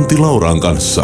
Tunti Lauran kanssa.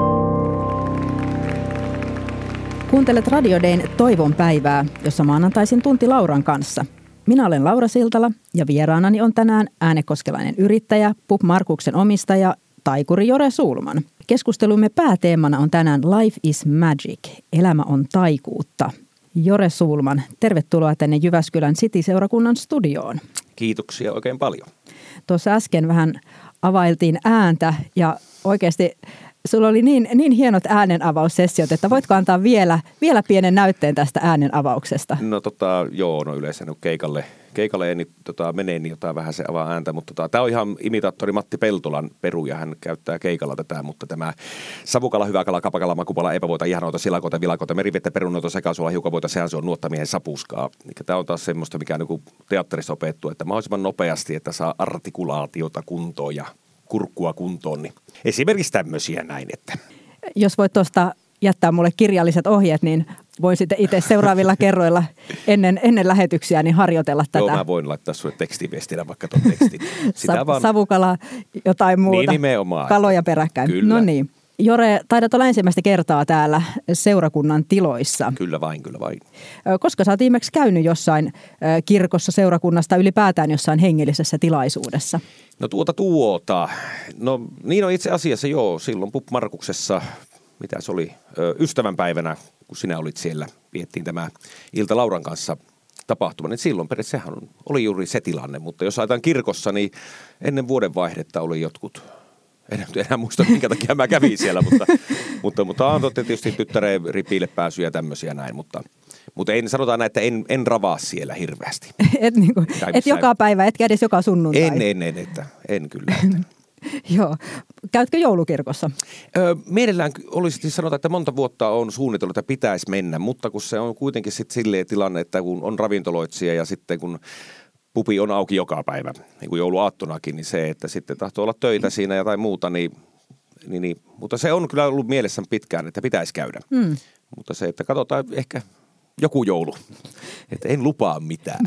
Kuuntelet Radio Dayn Toivon päivää, jossa maanantaisin Tunti Lauran kanssa. Minä olen Laura Siltala ja vieraanani on tänään äänekoskelainen yrittäjä, Pub Markuksen omistaja, taikuri Jore Sulman. Keskustelumme pääteemana on tänään Life is Magic, elämä on taikuutta. Jore Sulman, tervetuloa tänne Jyväskylän City-seurakunnan studioon. Kiitoksia oikein paljon. Tuossa äsken vähän availtiin ääntä ja oikeasti sulla oli niin hienot äänenavaussessiot, että voitko antaa vielä pienen näytteen tästä äänenavauksesta? No yleensä keikalle niin, menee niin jotain vähän se avaa ääntä, mutta tämä on ihan imitaattori Matti Peltolan peru ja hän käyttää keikalla tätä, mutta tämä savukala, hyväkala, kapakala, makupala, epävoita, ihanoita, silakoita, vilakoita, merivettä, perunoita, sekasuola, hiukanvoita, sehän se on nuottamiehen sapuskaa. Tämä on taas semmoista, mikä on niin teatterissa opettu, että mahdollisimman nopeasti, että saa artikulaatiota kuntoon ja kurkkua kuntoon, niin esimerkiksi tämmöisiä näin, että. Jos voit tuosta jättää mulle kirjalliset ohjeet, niin voin sitten itse seuraavilla kerroilla ennen lähetyksiä niin harjoitella tätä. Joo, mä voin laittaa sulle tekstiviestinä vaikka tuon tekstin. Savukala, jotain muuta. Niin nimenomaan. Kaloja peräkkäin. Kyllä. No niin. Jore, taidat olla ensimmäistä kertaa täällä seurakunnan tiloissa. Kyllä vain. Koska sä oot viimeksi käynyt jossain kirkossa, seurakunnasta, ylipäätään jossain hengellisessä tilaisuudessa? No No niin on itse asiassa silloin Pub Markuksessa, mitä se oli, ystävänpäivänä, kun sinä olit siellä, viettiin tämä ilta Lauran kanssa tapahtuma, niin silloin periaatteessa sehän oli juuri se tilanne, mutta jos ajatellaan kirkossa, niin ennen vuodenvaihdetta oli jotkut. En enää muista, minkä takia mä kävin siellä, mutta antoi tietysti tyttäreen ripiille pääsyä ja tämmöisiä näin, mutta sanotaan näin, että en ravaa siellä hirveästi. Et joka päivä, etkä edes joka sunnuntai. En kyllä. Joo. Käytkö joulukirkossa? Mielellään olisi sanotaan, että monta vuotta on suunnitellut, että pitäisi mennä, mutta kun se on kuitenkin sitten silleen tilanne, että kun on ravintoloitsija ja sitten kun pubi on auki joka päivä, niin kuin jouluaattonakin, niin se, että sitten tahtoo olla töitä siinä ja tai muuta, niin, mutta se on kyllä ollut mielessä pitkään, että pitäisi käydä. Mutta se, että katsotaan ehkä joku joulu, että en lupaa mitään.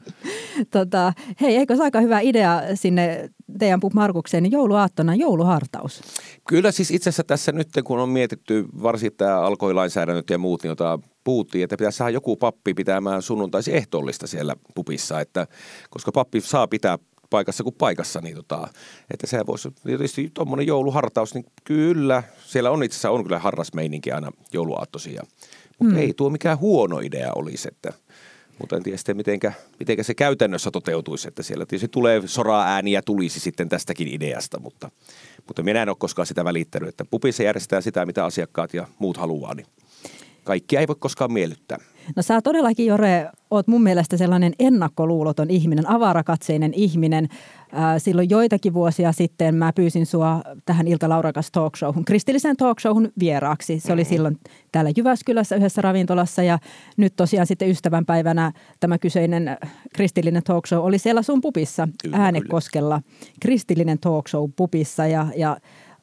Hei, eikö se aika hyvä idea sinne teidän Pub Markukseen, niin jouluaattona jouluhartaus? Kyllä siis itse asiassa tässä nyt, kun on mietitty varsin tämä alkoholilainsäädännöt ja muut, niin jota puhuttiin, että pitäisi saada joku pappi pitämään sunnuntaisi ehtoollista siellä pubissa, että koska pappi saa pitää paikassa kuin paikassa, niin että se voisi tietysti tuommoinen jouluhartaus, niin kyllä, siellä on itse asiassa on kyllä harrasmeininki aina jouluaattosia, mutta ei tuo mikään huono idea olisi, mutta en tiedä sitten, mitenkä se käytännössä toteutuisi, että siellä tietysti tulee soraa-ääniä tulisi sitten tästäkin ideasta, mutta minä en ole koskaan sitä välittänyt, että pubissa järjestetään sitä, mitä asiakkaat ja muut haluaa, niin kaikkia ei voi koskaan miellyttää. No sä todellakin, Jore, oot mun mielestä sellainen ennakkoluuloton ihminen, avarakatseinen ihminen. Silloin joitakin vuosia sitten mä pyysin sua tähän Ilta Lauran kanssa talkshowhun, kristilliseen talkshowhun vieraaksi. Se oli silloin täällä Jyväskylässä yhdessä ravintolassa ja nyt tosiaan sitten ystävänpäivänä tämä kyseinen kristillinen talkshow oli siellä sun pubissa Äänekoskella. Kristillinen talkshow pubissa ja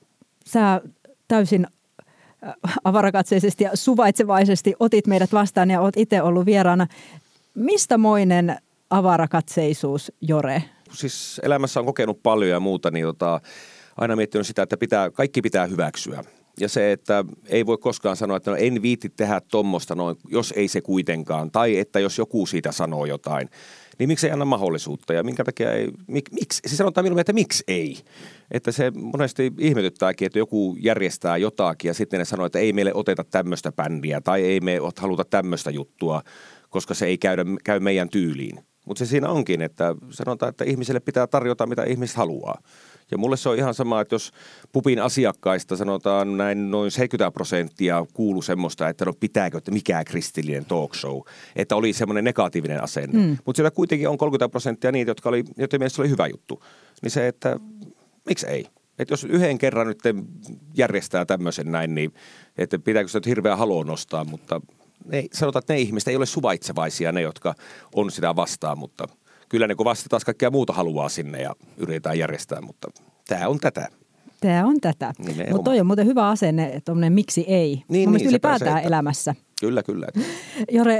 sä täysin avarakatseisesti ja suvaitsevaisesti otit meidät vastaan ja oot itse ollut vieraana. Mistä moinen avarakatseisuus, Jore? Siis elämässä on kokenut paljon ja muuta, niin aina miettinyt sitä, että kaikki pitää hyväksyä. Ja se, että ei voi koskaan sanoa, että en viitti tehdä tommosta noin, jos ei se kuitenkaan. Tai että jos joku siitä sanoo jotain, niin miksi ei anna mahdollisuutta ja minkä takia ei, miksi? Siis sanotaan minulle, että miksi ei? Että se monesti ihmetyttääkin, että joku järjestää jotakin ja sitten ne sanoo, että ei meille oteta tämmöistä bändiä tai ei me haluta tämmöistä juttua, koska se ei käy meidän tyyliin. Mutta se siinä onkin, että sanotaan, että ihmiselle pitää tarjota, mitä ihmiset haluaa. Ja mulle se on ihan sama, että jos pubin asiakkaista sanotaan näin noin 70% kuuluu semmoista, että no pitääkö, että mikä kristillinen talk show, että oli semmoinen negatiivinen asenne. Mutta siellä kuitenkin on 30% niitä, joiden mielestä oli hyvä juttu. Niin se, että miksi ei? Että jos yhden kerran nyt järjestää tämmöisen näin, niin että pitääkö se nyt hirveä haloo nostaa, mutta sanotaan, että ne ihmiset ei ole suvaitsevaisia, ne jotka on sitä vastaan, mutta kyllä ne kovasti taas kaikkea muuta haluaa sinne ja yritetään järjestää, mutta tämä on tätä. Tämä on tätä. Mutta toi on muuten hyvä asenne, tuommoinen miksi ei. Mun mielestä ylipäätään elämässä. Kyllä. Jore,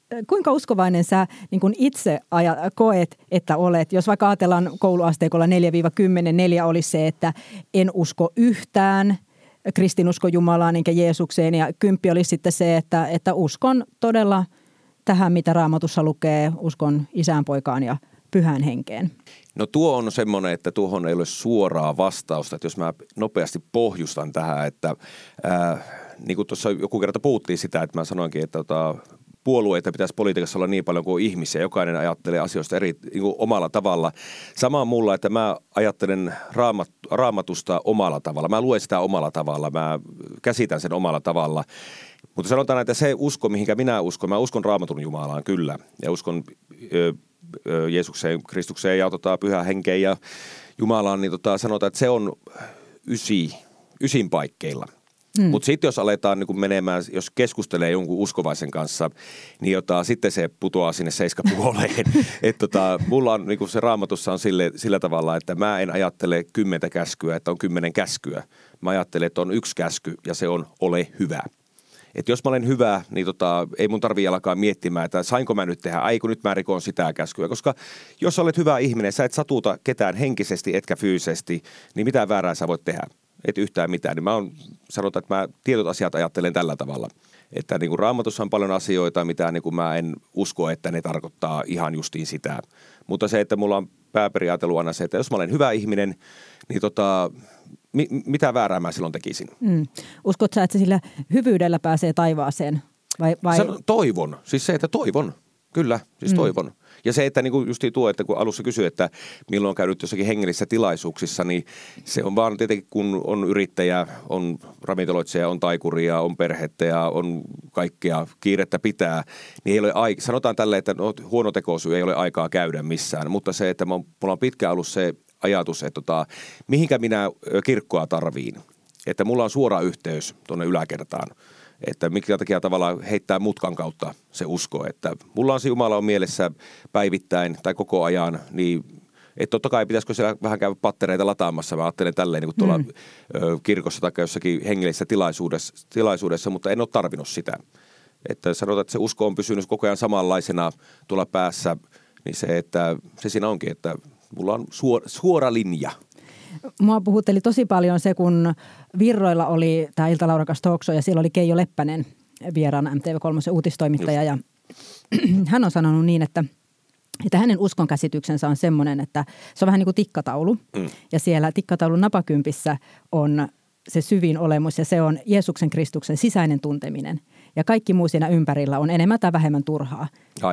kuinka uskovainen sä niin kun itse koet, että olet? Jos vaikka ajatellaan kouluasteikolla 4-10, 4 olisi se, että en usko yhtään kristinusko Jumalaan enkä Jeesukseen, ja 10 olisi sitten se, että uskon todella tähän, mitä Raamatussa lukee, uskon Isään, Poikaan ja Pyhään Henkeen. No tuo on semmoinen, että tuohon ei ole suoraa vastausta, että jos mä nopeasti pohjustan tähän, että niin kuin tuossa joku kerta puhuttiin sitä, että mä sanoinkin, että puolueita pitäisi politiikassa olla niin paljon kuin ihmisiä. Jokainen ajattelee asioista eri niin kuin omalla tavalla. Sama on mulla, että mä ajattelen raamatusta omalla tavalla. Mä luen sitä omalla tavalla, mä käsitän sen omalla tavalla. Mutta sanotaan, että se usko, mihinkä minä uskon Raamatun Jumalaan kyllä. Ja uskon Jeesukseen, Kristukseen ja Pyhään Henkeen ja Jumalaan, niin sanotaan, että se on ysin paikkeilla. Mutta sitten jos aletaan niin menemään, jos keskustelee jonkun uskovaisen kanssa, niin sitten se putoaa sinne 7,5. Että mulla on niin se Raamatussa on sillä tavalla, että mä en ajattele 10 käskyä, että on 10 käskyä. Mä ajattelen, että on 1 käsky ja se on ole hyvä. Että jos mä olen hyvä, niin ei mun tarvitse alkaa miettimään, että sainko mä nyt tehdä, kun nyt mä rikon sitä käskyä. Koska jos sä olet hyvä ihminen, sä et satuta ketään henkisesti etkä fyysisesti, niin mitä väärää sä voit tehdä? Et yhtään mitään. Niin sanotaan, että mä tietyt asiat ajattelen tällä tavalla. Että niin kuin Raamatussa on paljon asioita, mitä niin kuin mä en usko, että ne tarkoittaa ihan justiin sitä. Mutta se, että mulla on pääperiaatelu aina se, että jos mä olen hyvä ihminen, niin mitä väärää mä silloin tekisin? Uskot sä, että sillä hyvyydellä pääsee taivaaseen? Vai? Toivon. Siis se, että toivon. Kyllä, siis toivon. Ja se, että niin kuin justiin tuo, että kun alussa kysyi, että milloin on käynyt jossakin hengellisissä tilaisuuksissa, niin se on vaan tietenkin, kun on yrittäjä, on ravintoloitsija, on taikuria, on perhettä ja on kaikkea kiirettä pitää, niin ei ole sanotaan tälle, että huono tekosyy ei ole aikaa käydä missään, mutta se, että mulla on pitkään ollut se ajatus, että mihinkä minä kirkkoa tarviin, että mulla on suora yhteys tuonne yläkertaan. Että mikä takia tavallaan heittää mutkan kautta se usko, että mulla on se Jumala on mielessä päivittäin tai koko ajan, niin että totta kai pitäisikö siellä vähän käydä pattereita lataamassa, mä ajattelen tälleen niin kuin tuolla kirkossa tai jossakin hengellisessä tilaisuudessa, mutta en ole tarvinnut sitä. Että sanotaan, että se usko on pysynyt koko ajan samanlaisena tuolla päässä, niin se, että se siinä onkin, että mulla on suora linja. Mua puhutteli tosi paljon se, kun Virroilla oli tämä Ilta-Laurakas talk show ja siellä oli Keijo Leppänen vieraana, MTV3 uutistoimittaja. Ja hän on sanonut niin, että hänen uskonkäsityksensä on semmoinen, että se on vähän niin kuin tikkataulu. Ja siellä tikkataulun napakympissä on se syvin olemus ja se on Jeesuksen Kristuksen sisäinen tunteminen. Ja kaikki muu siinä ympärillä on enemmän tai vähemmän turhaa.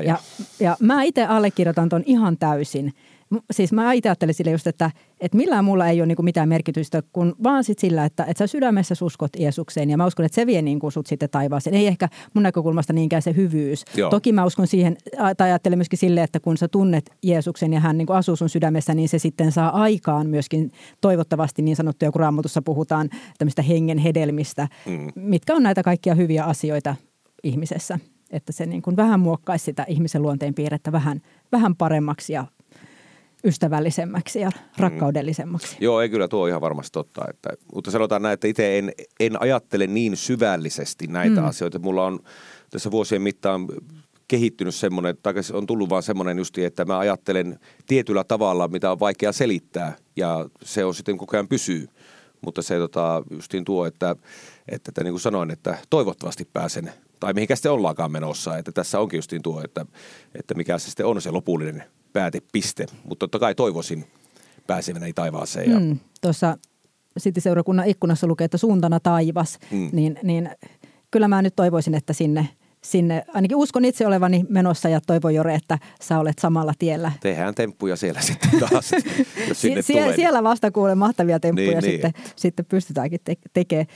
Ja mä itse allekirjoitan ton ihan täysin. Siis mä itse ajattelin sille just, että millään mulla ei ole niinku mitään merkitystä, kun vaan sit sillä, että sä sydämessä uskot Jeesukseen. Ja mä uskon, että se vie niinku sut sitten taivaaseen. Ei ehkä mun näkökulmasta niinkään se hyvyys. Joo. Toki mä uskon siihen, tai ajattelen myöskin sille, että kun sä tunnet Jeesuksen ja hän niinku asuu sun sydämessä, niin se sitten saa aikaan myöskin toivottavasti niin sanottuja, kun Raamatussa puhutaan tämmöistä hengen hedelmistä, mitkä on näitä kaikkia hyviä asioita ihmisessä. Että se niin kuin vähän muokkaisi sitä ihmisen luonteen piirrettä vähän paremmaksi ja ystävällisemmäksi ja rakkaudellisemmaksi. Joo, ei kyllä tuo ihan varmasti totta. Mutta sanotaan näin, että itse en ajattele niin syvällisesti näitä asioita. Mulla on tässä vuosien mittaan kehittynyt semmoinen, tai on tullut vaan semmoinen justi, että mä ajattelen tietyllä tavalla, mitä on vaikea selittää ja se on sitten koko ajan pysyy. Mutta se justiin tuo, että niin kuin sanoin, että toivottavasti pääsen, tai mihinkä sitten ollaankaan menossa, että tässä onkin justiin tuo, että mikä se sitten on se lopullinen päätepiste. Mutta totta kai toivoisin pääseväni taivaaseen. Ja tuossa City-seurakunnan ikkunassa lukee, että suuntana taivas, niin kyllä mä nyt toivoisin, että sinne, ainakin uskon itse olevani menossa ja toivon Jore, että sä olet samalla tiellä. Tehdään temppuja siellä sitten taas, jos sinne tulee. Siellä vasta kuulee mahtavia temppuja sitten pystytäänkin tekemään.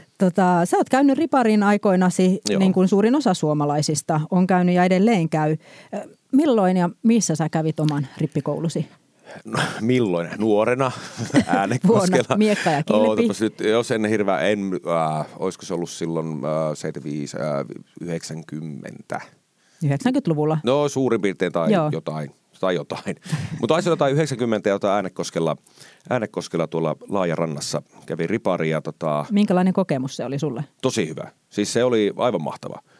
Sä oot käynyt riparin aikoinasi, niin kuin suurin osa suomalaisista on käynyt ja edelleen käy. Milloin ja missä sä kävit oman rippikoulusi? No, milloin? Nuorena, Äänekoskella. Vuonna Miekka ja Kilpi. Nyt, jos en olisiko se ollut silloin 75, 90. 90-luvulla? No suurin piirtein tai jotain. Mutta taisi jotain 90 jotain Äänekoskella tuolla Laajarannassa kävi ripari. Ja minkälainen kokemus se oli sulle? Tosi hyvä. Siis se oli aivan mahtava.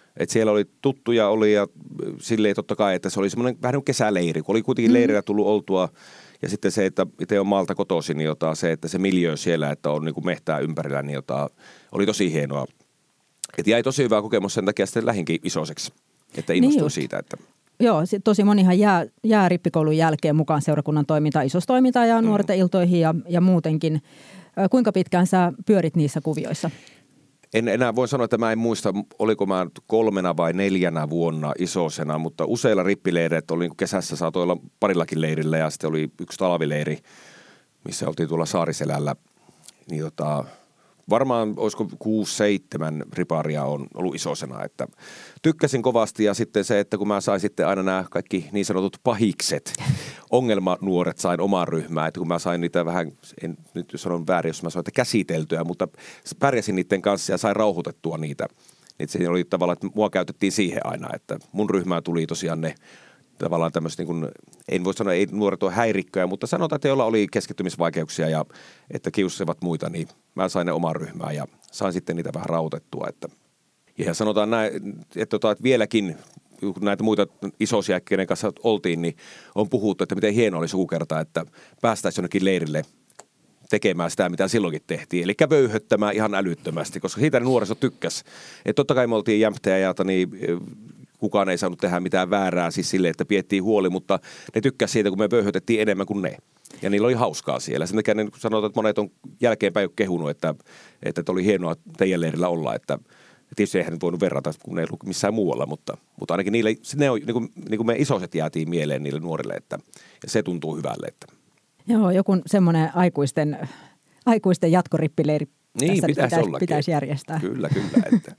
Et siellä oli tuttuja ja silleen totta kai, että se oli semmoinen vähän niin kuin kesäleiri, kun oli kuitenkin leirillä tullut oltua. Ja sitten se, että itse on maalta kotoisin, niin se, että se miljöö siellä, että on niin kuin mehtää ympärillä, niin oli tosi hienoa. Et jäi tosi hyvä kokemus, sen takia sitten lähinkin isoiseksi, että innostui niin siitä. Että joo, tosi monihan jää rippikoulun jälkeen mukaan seurakunnan toimintaan, isostoimintaan ja nuorten iltoihin ja muutenkin. Kuinka pitkään sä pyörit niissä kuvioissa? En enää voi sanoa, että mä en muista, oliko mä 3 vai 4 vuonna isosena, mutta useilla rippileireillä oli niin kesässä saattoi olla parillakin leirillä ja sitten oli yksi talvileiri, missä oltiin tuolla Saariselällä. Niin varmaan olisiko 6-7 riparia on ollut isosena, että tykkäsin kovasti ja sitten se, että kun mä sain sitten aina nämä kaikki niin sanotut pahikset, ongelmanuoret sain omaan ryhmään, että kun mä sain niitä vähän, en nyt sanon väärin, jos mä sanoin, että käsiteltyä, mutta pärjäsin niiden kanssa ja sain rauhoitettua niitä. Niin se oli tavallaan, että mua käytettiin siihen aina, että mun ryhmään tuli tosiaan ne tavallaan tämmöistä, niin kuin, en voi sanoa, ei nuoret ole häirikköjä, mutta sanotaan, että joilla oli keskittymisvaikeuksia ja että kiusasivat muita, niin mä sain ne omaan ryhmään ja sain sitten niitä vähän rauhoitettua. Ja sanotaan näin, että vieläkin näitä muita isoisia, kenen kanssa oltiin, niin on puhuttu, että miten hienoa olisi joku kerta, että päästäisiin jonnekin leirille tekemään sitä, mitä silloinkin tehtiin. Eli vöyhöttämään ihan älyttömästi, koska siitä nuoriso tykkäsi. Että totta kai me oltiin jämptejä niin kukaan ei saanut tehdä mitään väärää siis silleen, että piettiin huoli, mutta ne tykkäsivät siitä, kun me vöyhötettiin enemmän kuin ne. Ja niillä oli hauskaa siellä. Sen takia sanotaan, että monet on jälkeenpäin jo kehunut, että oli hienoa teidän leirillä olla, että tietysti eihän nyt voinut verrata, kun ne ei ollut missään muualla, mutta ainakin niille, ne on, niin kuin me isoset jäätiin mieleen niille nuorille, että ja se tuntuu hyvälle. Että. Joo, joku semmoinen aikuisten jatkorippileiri niin, pitäisi järjestää. Kyllä. Että.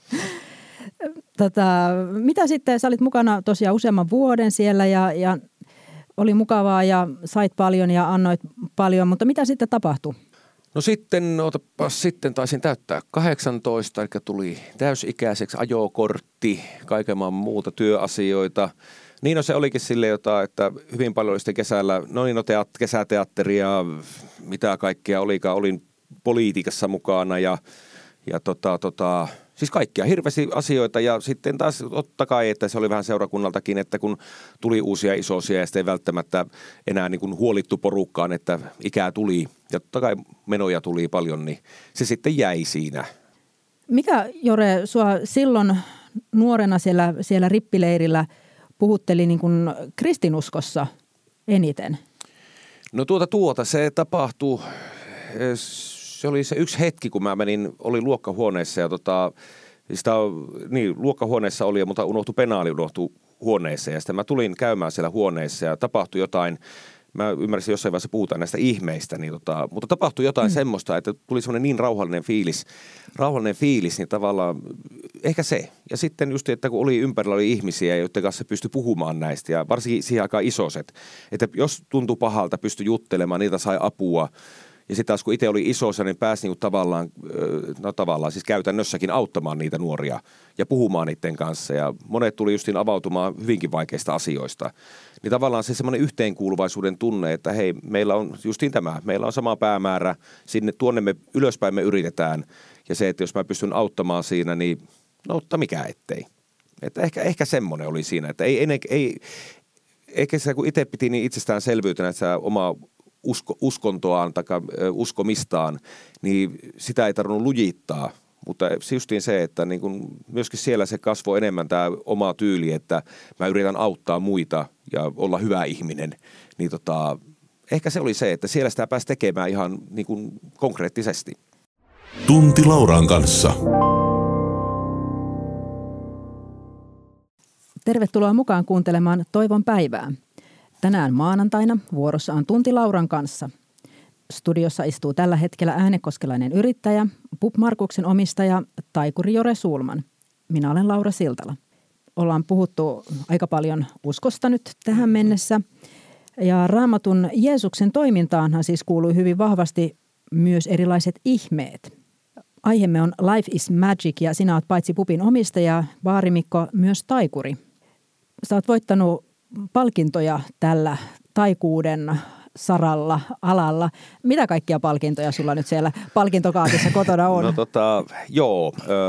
Mitä sitten, sä olit mukana tosiaan useamman vuoden siellä ja oli mukavaa ja sait paljon ja annoit paljon, mutta mitä sitten tapahtui? No sitten taisin täyttää 18, eli tuli täysikäiseksi, ajokortti, kaiken maan muuta työasioita. Niin no se olikin silleen että hyvin paljon oli sitten kesällä, kesäteatteria, mitä kaikkea olikaan, olin politiikassa mukana ja siis kaikkia hirveästi asioita ja sitten taas totta kai, että se oli vähän seurakunnaltakin, että kun tuli uusia isosia ja sitten ei välttämättä enää niin kuin huolittu porukkaan, että ikää tuli ja totta kai menoja tuli paljon, niin se sitten jäi siinä. Mikä, Jore, sua silloin nuorena siellä rippileirillä puhutteli niin kuin kristinuskossa eniten? No se tapahtui. Se oli se yksi hetki, kun mä olin luokkahuoneessa ja luokkahuoneessa oli, mutta penaali unohtui huoneessa ja sitten mä tulin käymään siellä huoneessa ja tapahtui jotain. Mä ymmärsin jossain vaiheessa puhutaan näistä ihmeistä, mutta tapahtui jotain semmoista, että tuli semmoinen niin rauhallinen fiilis, niin tavallaan ehkä se. Ja sitten just, että kun ympärillä oli ihmisiä, joiden kanssa pystyi puhumaan näistä ja varsinkin siihen aikaan isoset, että jos tuntui pahalta, pystyi juttelemaan, niitä sai apua. Ja sitten taas kun itse oli isossa, niin pääsi niinku tavallaan siis käytännössäkin auttamaan niitä nuoria ja puhumaan niiden kanssa. Ja monet tuli justiin avautumaan hyvinkin vaikeista asioista. Niin tavallaan se semmoinen yhteenkuuluvaisuuden tunne, että hei, meillä on justiin tämä, meillä on sama päämäärä, tuonne me ylöspäin me yritetään. Ja se, että jos mä pystyn auttamaan siinä, niin mikä ettei. Että ehkä semmoinen oli siinä, että eikä se kun itse piti niin itsestäänselvyytenä, että se oma uskontoaan tai uskomistaan, niin sitä ei tarvinnut lujittaa. Mutta justiin se, että niin kun myöskin siellä se kasvoi enemmän tämä oma tyyli, että mä yritän auttaa muita ja olla hyvä ihminen. Niin ehkä se oli se, että siellä sitä pääsi tekemään ihan niin kuin konkreettisesti. Tunti Lauran kanssa. Tervetuloa mukaan kuuntelemaan Toivon päivää. Tänään maanantaina vuorossa on Tunti Lauran kanssa. Studiossa istuu tällä hetkellä äänekoskelainen yrittäjä, Pub Markuksen omistaja, taikuri Jore Sulman. Minä olen Laura Siltala. Ollaan puhuttu aika paljon uskosta nyt tähän mennessä. Ja Raamatun Jeesuksen toimintaanhan siis kuului hyvin vahvasti myös erilaiset ihmeet. Aiheemme on Life is Magic ja sinä olet paitsi pubin omistaja, baarimikko, myös taikuri. Sä oot voittanut palkintoja tällä taikuuden alalla. Mitä kaikkia palkintoja sulla nyt siellä palkintokaapissa kotona on?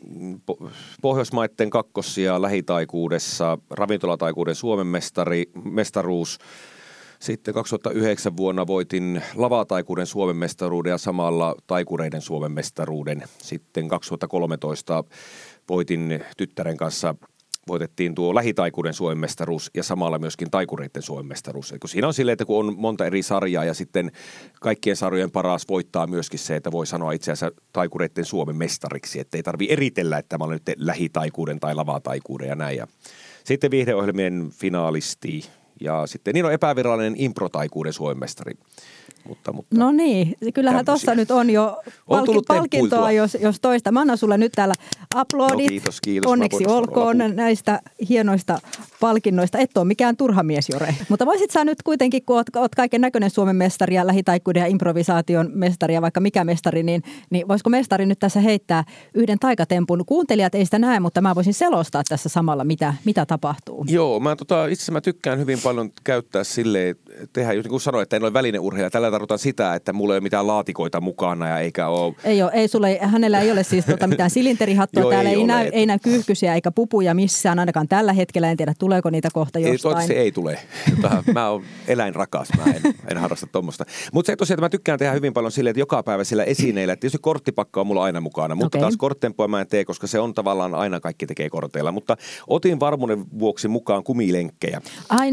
Pohjoismaiden kakkosia lähitaikuudessa, ravintolataikuuden Suomen mestaruus. Sitten 2009 vuonna voitin lavataikuuden Suomen mestaruuden ja samalla taikureiden Suomen mestaruuden. Sitten 2013 voitin tyttären kanssa, voitettiin tuo lähitaikuuden Suomen mestaruus ja samalla myöskin taikureiden Suomen mestaruus. Kun siinä on silleen, että kun on monta eri sarjaa ja sitten kaikkien sarjojen paras voittaa myöskin se, että voi sanoa itse asiassa taikureiden Suomen mestariksi, että ei tarvitse eritellä, että mä olen nyt lähitaikuuden tai lavataikuuden ja näin. Ja sitten viihdeohjelmien finaalisti ja sitten niin on epävirallinen improtaikuuden Suomen mestari. Mutta, no niin, kyllähän tuossa nyt on jo palkintoa, jos toista. Mä annan sulle nyt täällä aplodit. No kiitos. Onneksi olkoon näistä hienoista palkinnoista. Et ole mikään turha mies, Jore. Mutta voisit sä nyt kuitenkin, kun oot kaiken näköinen Suomen mestari ja lähitaikuuden ja improvisaation mestari ja vaikka mikä mestari, niin voisiko mestari nyt tässä heittää yhden taikatempun? Kuuntelijat ei sitä näe, mutta mä voisin selostaa tässä samalla, mitä tapahtuu. Joo, itse mä tykkään hyvin paljon käyttää silleen, tehdä, niin kuin sanoin, että en ole välineurheilija. Tällä tarkoitan sitä, että mulla ei ole mitään laatikoita mukana ja eikä ole... Hänellä ei ole siis mitään silinterihattua. Joo, täällä ei näy kyyhkysiä eikä pupuja missään, ainakaan tällä hetkellä. En tiedä, tuleeko niitä kohta jostain. Toivottavasti ei tule. Mä oon eläinrakas, mä en harrasta tuommoista. Mutta se tosiaan, että mä tykkään tehdä hyvin paljon silleen, että joka päivä sillä esineillä. Tietysti korttipakka on mulla aina mukana, mutta taas korttempoa mä en tee, koska se on tavallaan aina kaikki tekee korteilla. Mutta otin varmuuden vuoksi mukaan kumilenkkejä.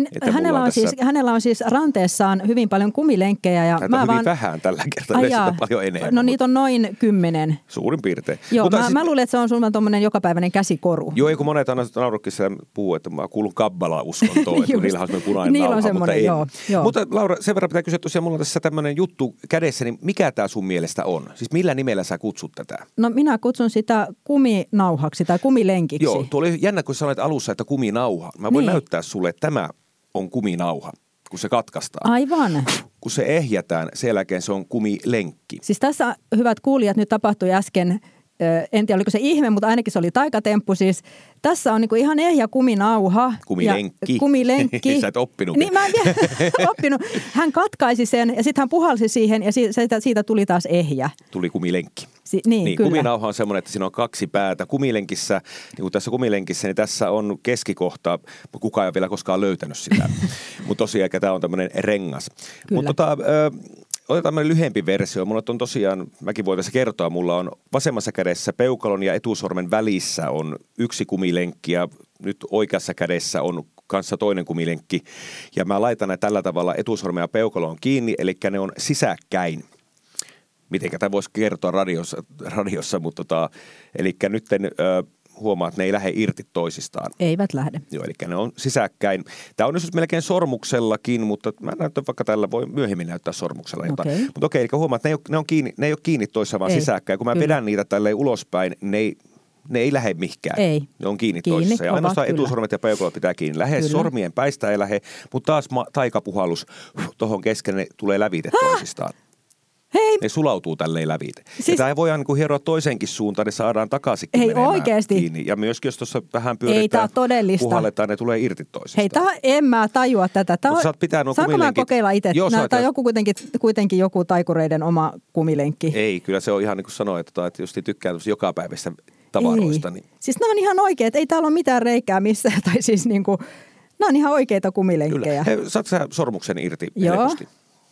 Hänellä on siis ranteessaan hyvin paljon kumilenkkejä. Ja mä hyvin vähän tällä kertaa, yleensä paljon enemmän. No niitä on noin 10. Suurin piirtein. Joo, mä luulen, että se on sulla tommoinen jokapäiväinen käsikoru. Joo, kun monet aina naurukissa puhuu, että mä kuulun Kabbala-uskontoon, että niillä on semmoinen punainen niillä nauha, on semmoinen, joo. Mutta Laura, sen verran pitää kysyä tosiaan, mulla on tässä tämmöinen juttu kädessä, niin mikä tämä sun mielestä on? Siis millä nimellä sä kutsut tätä? No minä kutsun sitä kuminauhaksi tai kumilenkiksi. Joo, tuo oli jännä, kun sanoit alussa, että kuminauha. Mä voin näyttää sulle, että tämä on kuminauha, kun se katkaistaan. Aivan. Kun se ehjätään, sen jälkeen se on kumilenkki. Siis tässä, hyvät kuulijat, nyt tapahtui äsken, en tiedä oliko se ihme, mutta ainakin se oli taikatemppu. Siis tässä on niinku ihan ehjä kuminauha. Kumilenkki. Kumilenkki. Sä et oppinut. Niin mä en vielä oppinut. Hän katkaisi sen ja sitten hän puhalsi siihen ja siitä tuli taas ehjä. Tuli kumilenkki. Niin, kyllä. Kuminauha on semmoinen, että siinä on 2 päätä. Kumilenkissä, niin kuin tässä kumilenkissä, niin tässä on keskikohta. Kukaan ei ole vielä koskaan löytänyt sitä. Mutta tosiaan, tämä on tämmöinen rengas. Mutta otetaan tämmöinen lyhyempi versio. Mulla on tosiaan, mäkin voin tässä kertoa, mulla on vasemmassa kädessä peukalon ja etusormen välissä on 1 kumilenkki ja nyt oikeassa kädessä on kanssa toinen kumilenkki. Ja mä laitan ne tällä tavalla etusormen ja peukalon kiinni, eli ne on sisäkkäin. Mitenkä tämä voisi kertoa radiossa mutta eli nyt huomaa, että ne ei lähde irti toisistaan. Eivät lähde. Joo, eli ne on sisäkkäin. Tämä on joskus melkein sormuksellakin, mutta mä näytän vaikka tällä, voi myöhemmin näyttää sormuksella jotain. Mutta okei, eli huomaa, että ne ei ole kiinni toissaan, vaan sisäkkäin. Kun mä vedän niitä tälleen ulospäin, ne ei lähde mihinkään. Ei. Ne on kiinni toisissa. Ja ainoastaan etusormet ja peukalot pitää kiinni. Lähes sormien päistä ei lähde, mutta taas taikapuhallus tuohon kesken ne tulee lävite toisistaan. Hei. Ne sulautuu tälleen lävite. Siis... Ja tämä voidaan niin hieroa toisenkin suuntaan, ne saadaan takaisinkin menemään oikeasti kiinni. Ja myöskin jos tuossa vähän pyöritään, puhalletaan, ne tulee irti toisistaan. Hei, en mä tajua tätä. Saanko mä kokeilla itse? Tämä on joku kuitenkin joku taikureiden oma kumilenkki. Ei, kyllä se on ihan niin kuin sanoin, että jos tykkää jokapäiväistä tavaroista. Niin... Siis nämä on ihan oikeat. Ei täällä ole mitään reikää missään. Tai siis niin kuin, nämä on ihan oikeita kumilenkkejä. Kyllä. Hei, saat sä sormuksen irti helposti?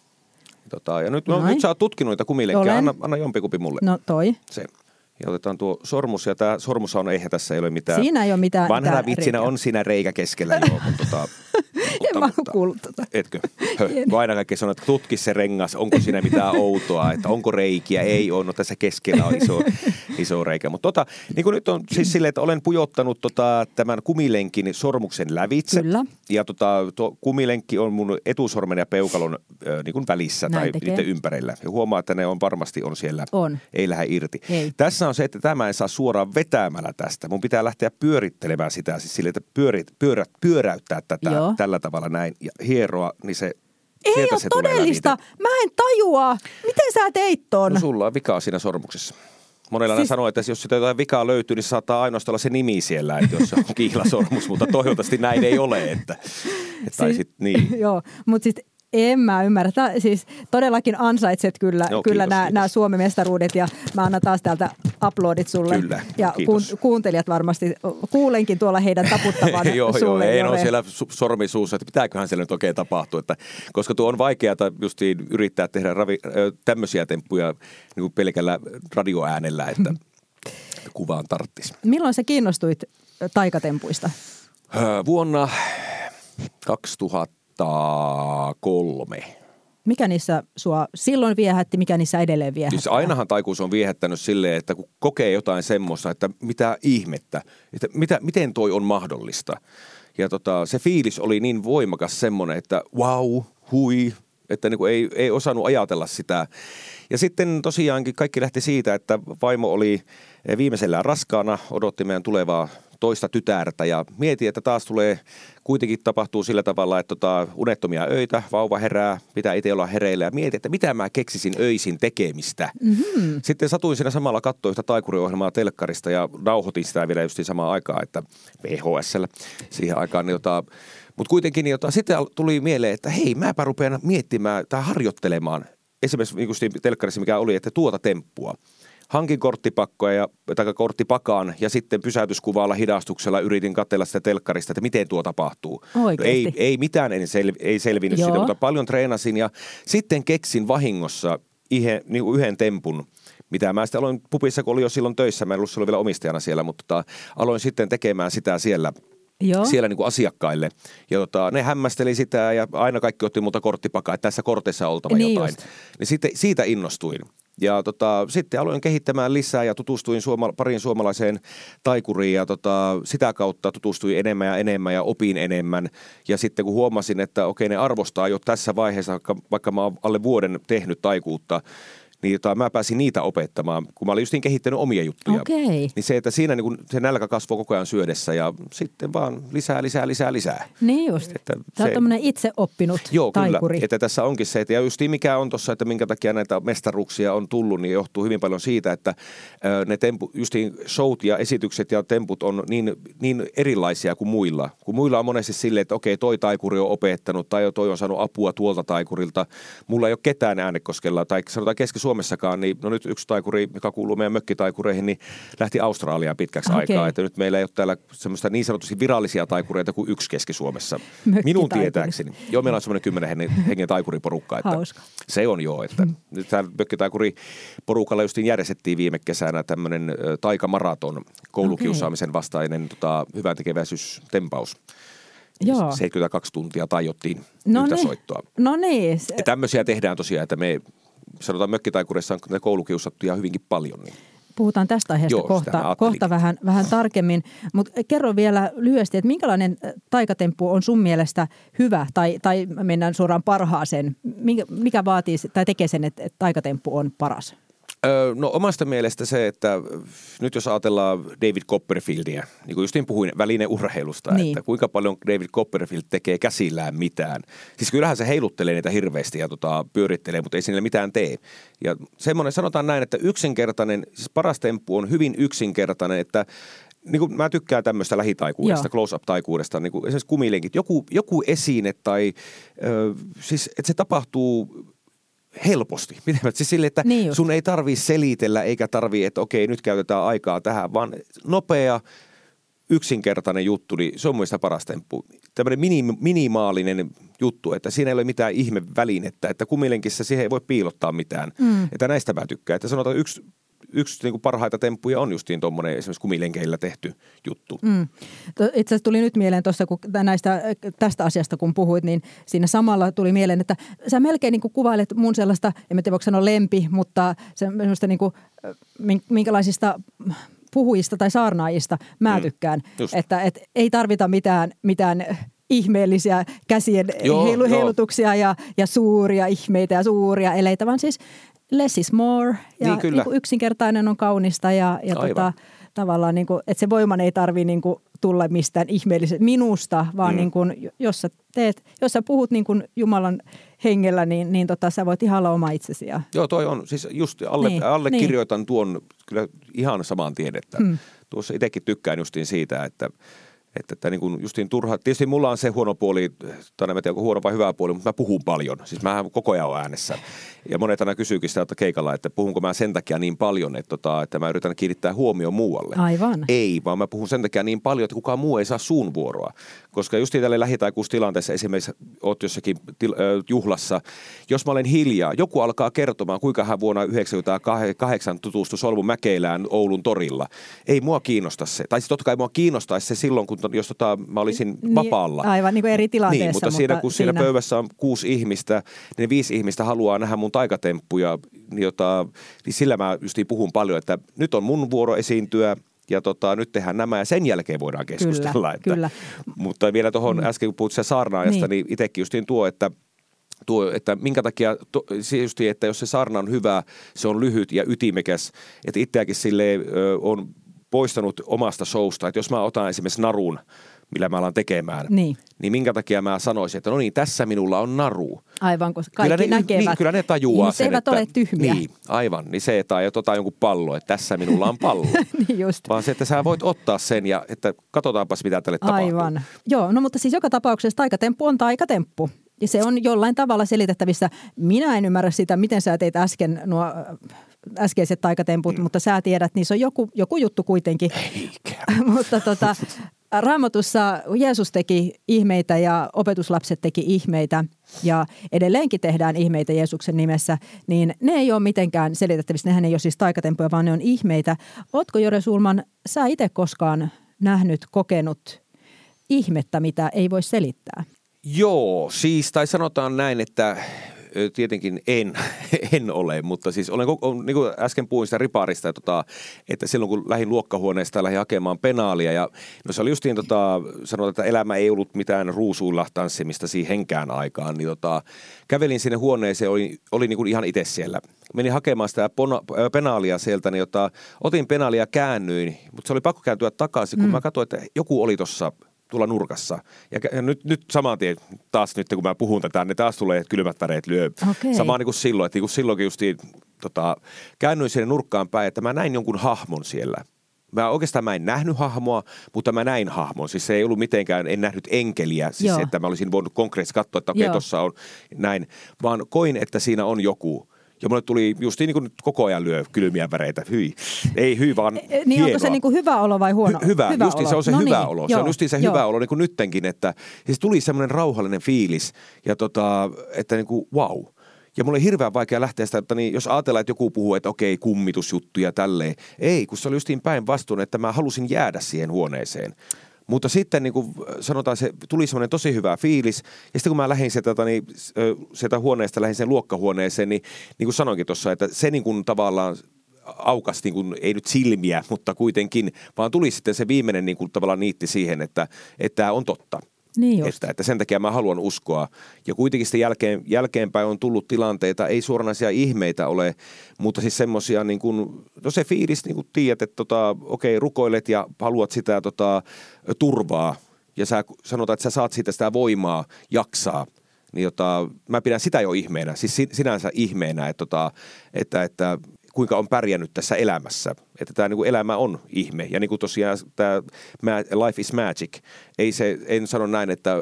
Ja nyt sä oot tutkinut niitä kumilenkkejä. Anna jompikumpi mulle. No toi. Se. Ja otetaan tuo sormus. Ja tämä sormus on, eihän tässä ei ole mitään. Siinä ei ole mitään. Vanhana vitsinä on siinä reikä keskellä. Joo, en mä ole kuullut tota. Etkö? Kun aina kaikki sanoo, että tutki se rengas, onko siinä mitään outoa, että onko reikiä, ei ole. No tässä keskellä on iso reikä. Mutta niin kuin nyt on siis silleen, että olen pujottanut tämän kumilenkin sormuksen lävitse. Kyllä. Ja tuo kumilenkki on mun etusormen ja peukalon niin kuin välissä tai niiden ympärillä. Ja huomaa, että ne on varmasti siellä. Ei lähde irti. Ei. Tässä on se, että tämä ei saa suoraan vetämällä tästä. Mun pitää lähteä pyörittelemään sitä, siis sille, että pyöräyttää tätä tällä tavalla näin ja hieroa, niin se ei ole se todellista. Mä en tajua. Miten sä teit ton? No sulla on vikaa siinä sormuksessa. Monella siis... sanoo, että jos sitä jotain vikaa löytyy, niin saattaa ainoastaan olla se nimi siellä, että jos se on kihlasormus, mutta toivottavasti näin ei ole. Tai sit, niin. Joo, mutta siis En mä ymmärrä. Siis todellakin ansaitset kyllä nämä Suomen mestaruudet ja mä annan taas täältä aplodit sulle. Kyllä, ja kuuntelijat varmasti, kuulenkin tuolla heidän taputtavan sulle. Ei ole siellä sormi suussa, että pitääköhän siellä nyt oikein tapahtua. Koska tuo on vaikeaa justiin yrittää tehdä tämmöisiä temppuja niin kuin pelkällä radioäänellä, että kuvaan tarttisi. Milloin sä kiinnostuit taikatempuista? Vuonna 2003. Mikä niissä sua silloin viehätti, mikä niissä edelleen viehättää? Siis ainahan taikuus on viehättänyt silleen, että kun kokee jotain semmoista, että mitä ihmettä, että miten toi on mahdollista. Ja se fiilis oli niin voimakas semmoinen, että wow, hui, että niin kuin ei osannut ajatella sitä. Ja sitten tosiaankin kaikki lähti siitä, että vaimo oli viimeisellään raskaana, odotti meidän tulevaa toista tytärtä ja mietin, että taas kuitenkin tapahtuu sillä tavalla, että unettomia öitä, vauva herää, pitää itse olla hereillä ja mietin, että mitä mä keksisin öisin tekemistä. Mm-hmm. Sitten satuin siinä samalla katsoa yhtä taikuriohjelmaa telkkarista ja nauhoitin sitä vielä just samaan aikaan, että VHS:llä siihen aikaan. Mutta kuitenkin sitten tuli mieleen, että hei, mäpä rupean miettimään tai harjoittelemaan esimerkiksi telkkarissa, mikä oli, että tuota temppua. Hankin korttipakkoja tai korttipakan ja sitten pysäytyskuvalla hidastuksella yritin katsella sitä telkkarista, että miten tuo tapahtuu. Ei mitään ei selvinnyt siitä, mutta paljon treenasin ja sitten keksin vahingossa yhden tempun, mitä mä sitten aloin pubissa, kun olin jo silloin töissä. Mä en ollut silloin vielä omistajana siellä, mutta aloin sitten tekemään sitä siellä niin kuin asiakkaille. Ja ne hämmästeli sitä ja aina kaikki otti multa korttipakaa, että tässä kortissa on oltava jotain. Just. Niin sitten siitä innostuin. Ja sitten aloin kehittämään lisää ja tutustuin pariin suomalaiseen taikuriin ja sitä kautta tutustuin enemmän ja opin enemmän. Ja sitten kun huomasin, että okei, ne arvostaa jo tässä vaiheessa, vaikka mä oon alle vuoden tehnyt taikuutta, niin mä pääsin niitä opettamaan, kun mä olin justiin kehittänyt omia juttuja. Okay. Niin se, että siinä niin se nälkä kasvoi koko ajan syödessä ja sitten vaan lisää. Niin just. Tämä on tämmöinen itse oppinut taikuri. Joo, kyllä. Että tässä onkin se, että ja justiin mikä on tuossa, että minkä takia näitä mestaruuksia on tullut, niin johtuu hyvin paljon siitä, että ne justiin showt ja esitykset ja temput on niin erilaisia kuin muilla. Kun muilla on monesti silleen, että okei, toi taikuri on opettanut tai toi on saanut apua tuolta taikurilta. Mulla ei ole ketään Äänekoskella tai sanotaan Keski-Suomessakaan, niin no nyt yksi taikuri, joka kuuluu meidän mökkitaikureihin, niin lähti Australiaan pitkäksi aikaa. Että nyt meillä ei ole täällä semmoista niin sanotusti virallisia taikureita kuin yksi Keski-Suomessa. Minun tietääkseni. Joo, meillä on semmoinen 10 hengen taikuriporukka. Että hauska. Se on joo. Että nyt täällä mökkitaikuriporukalla justiin järjestettiin viime kesänä tämmöinen taikamaraton koulukiusaamisen vastainen hyväntekeväisyystempaus. Joo. 72 tuntia tajottiin yhtä soittoa. No niin. Ja tämmöisiä tehdään tosiaan, että me sanotaan mökkitaikureissa on koulukiusattuja hyvinkin paljon. Niin. Puhutaan tästä aiheesta kohta vähän tarkemmin, mutta kerro vielä lyhyesti, että minkälainen taikatemppu on sun mielestä hyvä tai mennään suoraan parhaaseen, mikä vaatii tai tekee sen, että taikatemppu on paras? No omasta mielestä se, että nyt jos ajatellaan David Copperfieldia, niin kuin justiin puhuin välineurheilusta, niin. Että kuinka paljon David Copperfield tekee käsillään mitään. Siis kyllähän se heiluttelee niitä hirveästi ja pyörittelee, mutta ei sinne mitään tee. Ja semmoinen sanotaan näin, että yksinkertainen, siis paras temppu on hyvin yksinkertainen, että niin kuin mä tykkään tämmöistä lähitaikuudesta, close-up-taikuudesta, niin kuin esimerkiksi kumilenkit, joku esine tai siis että se tapahtuu helposti. Siis sille, että sun ei tarvitse selitellä eikä tarvitse, että okei, nyt käytetään aikaa tähän, vaan nopea, yksinkertainen juttu, niin se on mielestäni paras temppu. Tämmöinen minimaalinen juttu, että siinä ei ole mitään ihmevälinettä, että kumilenkissä siihen ei voi piilottaa mitään. Että näistä mä tykkään. Että sanotaan yksi niin kuin parhaita temppuja on justiin tuommoinen esimerkiksi kumilenkeillä tehty juttu. Itse asiassa tuli nyt mieleen tuossa, kun tästä asiasta kun puhuit, niin siinä samalla tuli mieleen, että sä melkein niin kuin kuvailet mun sellaista, en tiedä voiko sanoa lempi, mutta semmoista niin kuin, minkälaisista puhujista tai saarnaajista mä tykkään. Että ei tarvita mitään ihmeellisiä käsien heilutuksia ja suuria ihmeitä ja suuria eleitä, vaan siis less is more ja niin kuin yksinkertainen on kaunista ja tavallaan, niin kuin, että se voiman ei tarvitse niin kuin tulla mistään ihmeellisestä minusta, vaan niin kuin, jos sä puhut niin kuin Jumalan hengellä, niin sä voit ihan olla oma itsesi. Joo, toi on, siis just allekirjoitan tuon kyllä ihan samaan tien, että tuossa itsekin tykkään justiin siitä, että Että niin kuin justiin turha, tietysti mulla on se huono puoli, tai en tiedä onko huono vai hyvä puoli, mutta mä puhun paljon. Siis mä koko ajan olen äänessä. Ja monet aina kysyykin sitä että keikalla, että puhunko mä sen takia niin paljon, että mä yritän kiinnittää huomioon muualle. Aivan. Ei, vaan mä puhun sen takia niin paljon, että kukaan muu ei saa suun vuoroa. Koska justiin tälle lähitaikuustilanteessa esimerkiksi oot jossakin juhlassa, jos mä olen hiljaa, joku alkaa kertomaan, kuinka hän vuonna 1998 tutustui Solmun Mäkelään Oulun torilla. Ei mua kiinnosta se. Tai siis totta kai mua kiinnostaisi se silloin, jos mä olisin vapaalla. Aivan niin kuin eri tilanteessa. Niin, mutta siinä pöydässä on 6 ihmistä, niin 5 ihmistä haluaa nähdä mun taikatemppuja, niin sillä mä justiin puhun paljon, että nyt on mun vuoro esiintyä. Ja nyt tehdään nämä ja sen jälkeen voidaan keskustella. Kyllä. Mutta vielä tuohon äsken, kun puhut saarnaajasta, niin itsekin justiin että minkä takia, justiin, että jos se saarna on hyvä, se on lyhyt ja ytimekäs, että itseäkin silleen on poistanut omasta showsta, että jos mä otan esimerkiksi narun, millä mä alan tekemään, niin minkä takia mä sanoisin, että no niin, tässä minulla on naru. Aivan, koska kaikki näkevät. Niin, kyllä ne tajuaa sen, eivät ole tyhmiä. Niin, aivan. Niin se, että otetaan jonkun pallo, että tässä minulla on pallo. Niin just. Vaan se, että sä voit ottaa sen ja että katsotaanpas, mitä tälle tapahtuu. Aivan. Joo, no mutta siis joka tapauksessa taikatemppu on taikatemppu. Ja se on jollain tavalla selitettävissä. Minä en ymmärrä sitä, miten sä teit äsken nuo äskeiset taikatemput, mutta sä tiedät, niin se on joku juttu kuitenkin. Mutta Raamatussa Jeesus teki ihmeitä ja opetuslapset teki ihmeitä ja edelleenkin tehdään ihmeitä Jeesuksen nimessä, niin ne ei ole mitenkään selitettävissä. Nehän ei ole siis taikatempuja, vaan ne on ihmeitä. Ootko Jore Sulman, sä itse koskaan nähnyt, kokenut ihmettä, mitä ei voi selittää? Joo, siis tai sanotaan näin, että tietenkin en ole, mutta siis olen, niin kuin äsken puhuin sitä riparista, että silloin kun lähdin luokkahuoneesta ja lähdin hakemaan penaalia ja no se oli justiin sanotaan, että elämä ei ollut mitään ruusuilla tanssimista siihenkään aikaan, niin kävelin sinne huoneeseen, oli niin kuin ihan itse siellä. Menin hakemaan sitä penaalia sieltä, niin otin penaalia ja käännyin, mutta se oli pakko kääntyä takaisin, kun mä katsoin, että joku oli tuossa tuolla nurkassa. Ja nyt saman tien taas nyt kun mä puhun tätä, niin taas tulee kylmät väreet lyö. Okay. Samaan niin kuin silloin, että niin kuin silloinkin justiin käännyin sinne nurkkaan päin, että mä näin jonkun hahmon siellä. Mä en nähnyt hahmoa, mutta mä näin hahmon. Siis se ei ollut mitenkään, en nähnyt enkeliä, siis että mä olisin voinut konkreettisesti katsoa, että okei, tossa on näin. Vaan koin, että siinä on joku. Ja mulle tuli justiin niin kuin koko ajan lyö kylmiä väreitä. Hyi. Ei hyi, vaan niin hienoa. Onko se niin kuin hyvä olo vai huono? Hyvä justiin olo. Se on se no hyvä niin, olo. Joo, se on justiin se hyvä olo niin kuin nyttenkin, että siis tuli semmoinen rauhallinen fiilis ja että niin kuin wow. Ja mulla oli hirveän vaikea lähteä sitä, että niin, jos ajatellaan, että joku puhuu, että okei, kummitusjuttuja tälleen. Ei, kun se oli justiin päinvastoin, että mä halusin jäädä siihen huoneeseen. Mutta sitten niin kuin sanotaan, se tuli semmoinen tosi hyvä fiilis. Ja sitten kun mä lähdin sieltä huoneesta, lähdin sen luokkahuoneeseen, niin kuin sanoinkin tuossa, että se niin kuin tavallaan aukas, niin kuin, ei nyt silmiä, mutta kuitenkin, vaan tuli sitten se viimeinen niin kuin tavallaan niitti siihen, että tämä on totta. Niin että sen takia mä haluan uskoa. Ja kuitenkin sitten jälkeenpäin on tullut tilanteita, ei suoranaisia ihmeitä ole, mutta siis semmoisia niin kuin, no se fiilis, niin kuin tiedät, että okei, rukoilet ja haluat sitä turvaa ja sä sanotaan, että sä saat siitä sitä voimaa jaksaa. Niin mä pidän sitä jo ihmeenä, siis sinänsä ihmeenä, että kuinka on pärjännyt tässä elämässä. Että tämä niin kuin elämä on ihme. Ja niin kuin tosiaan tämä life is magic. En sano näin, että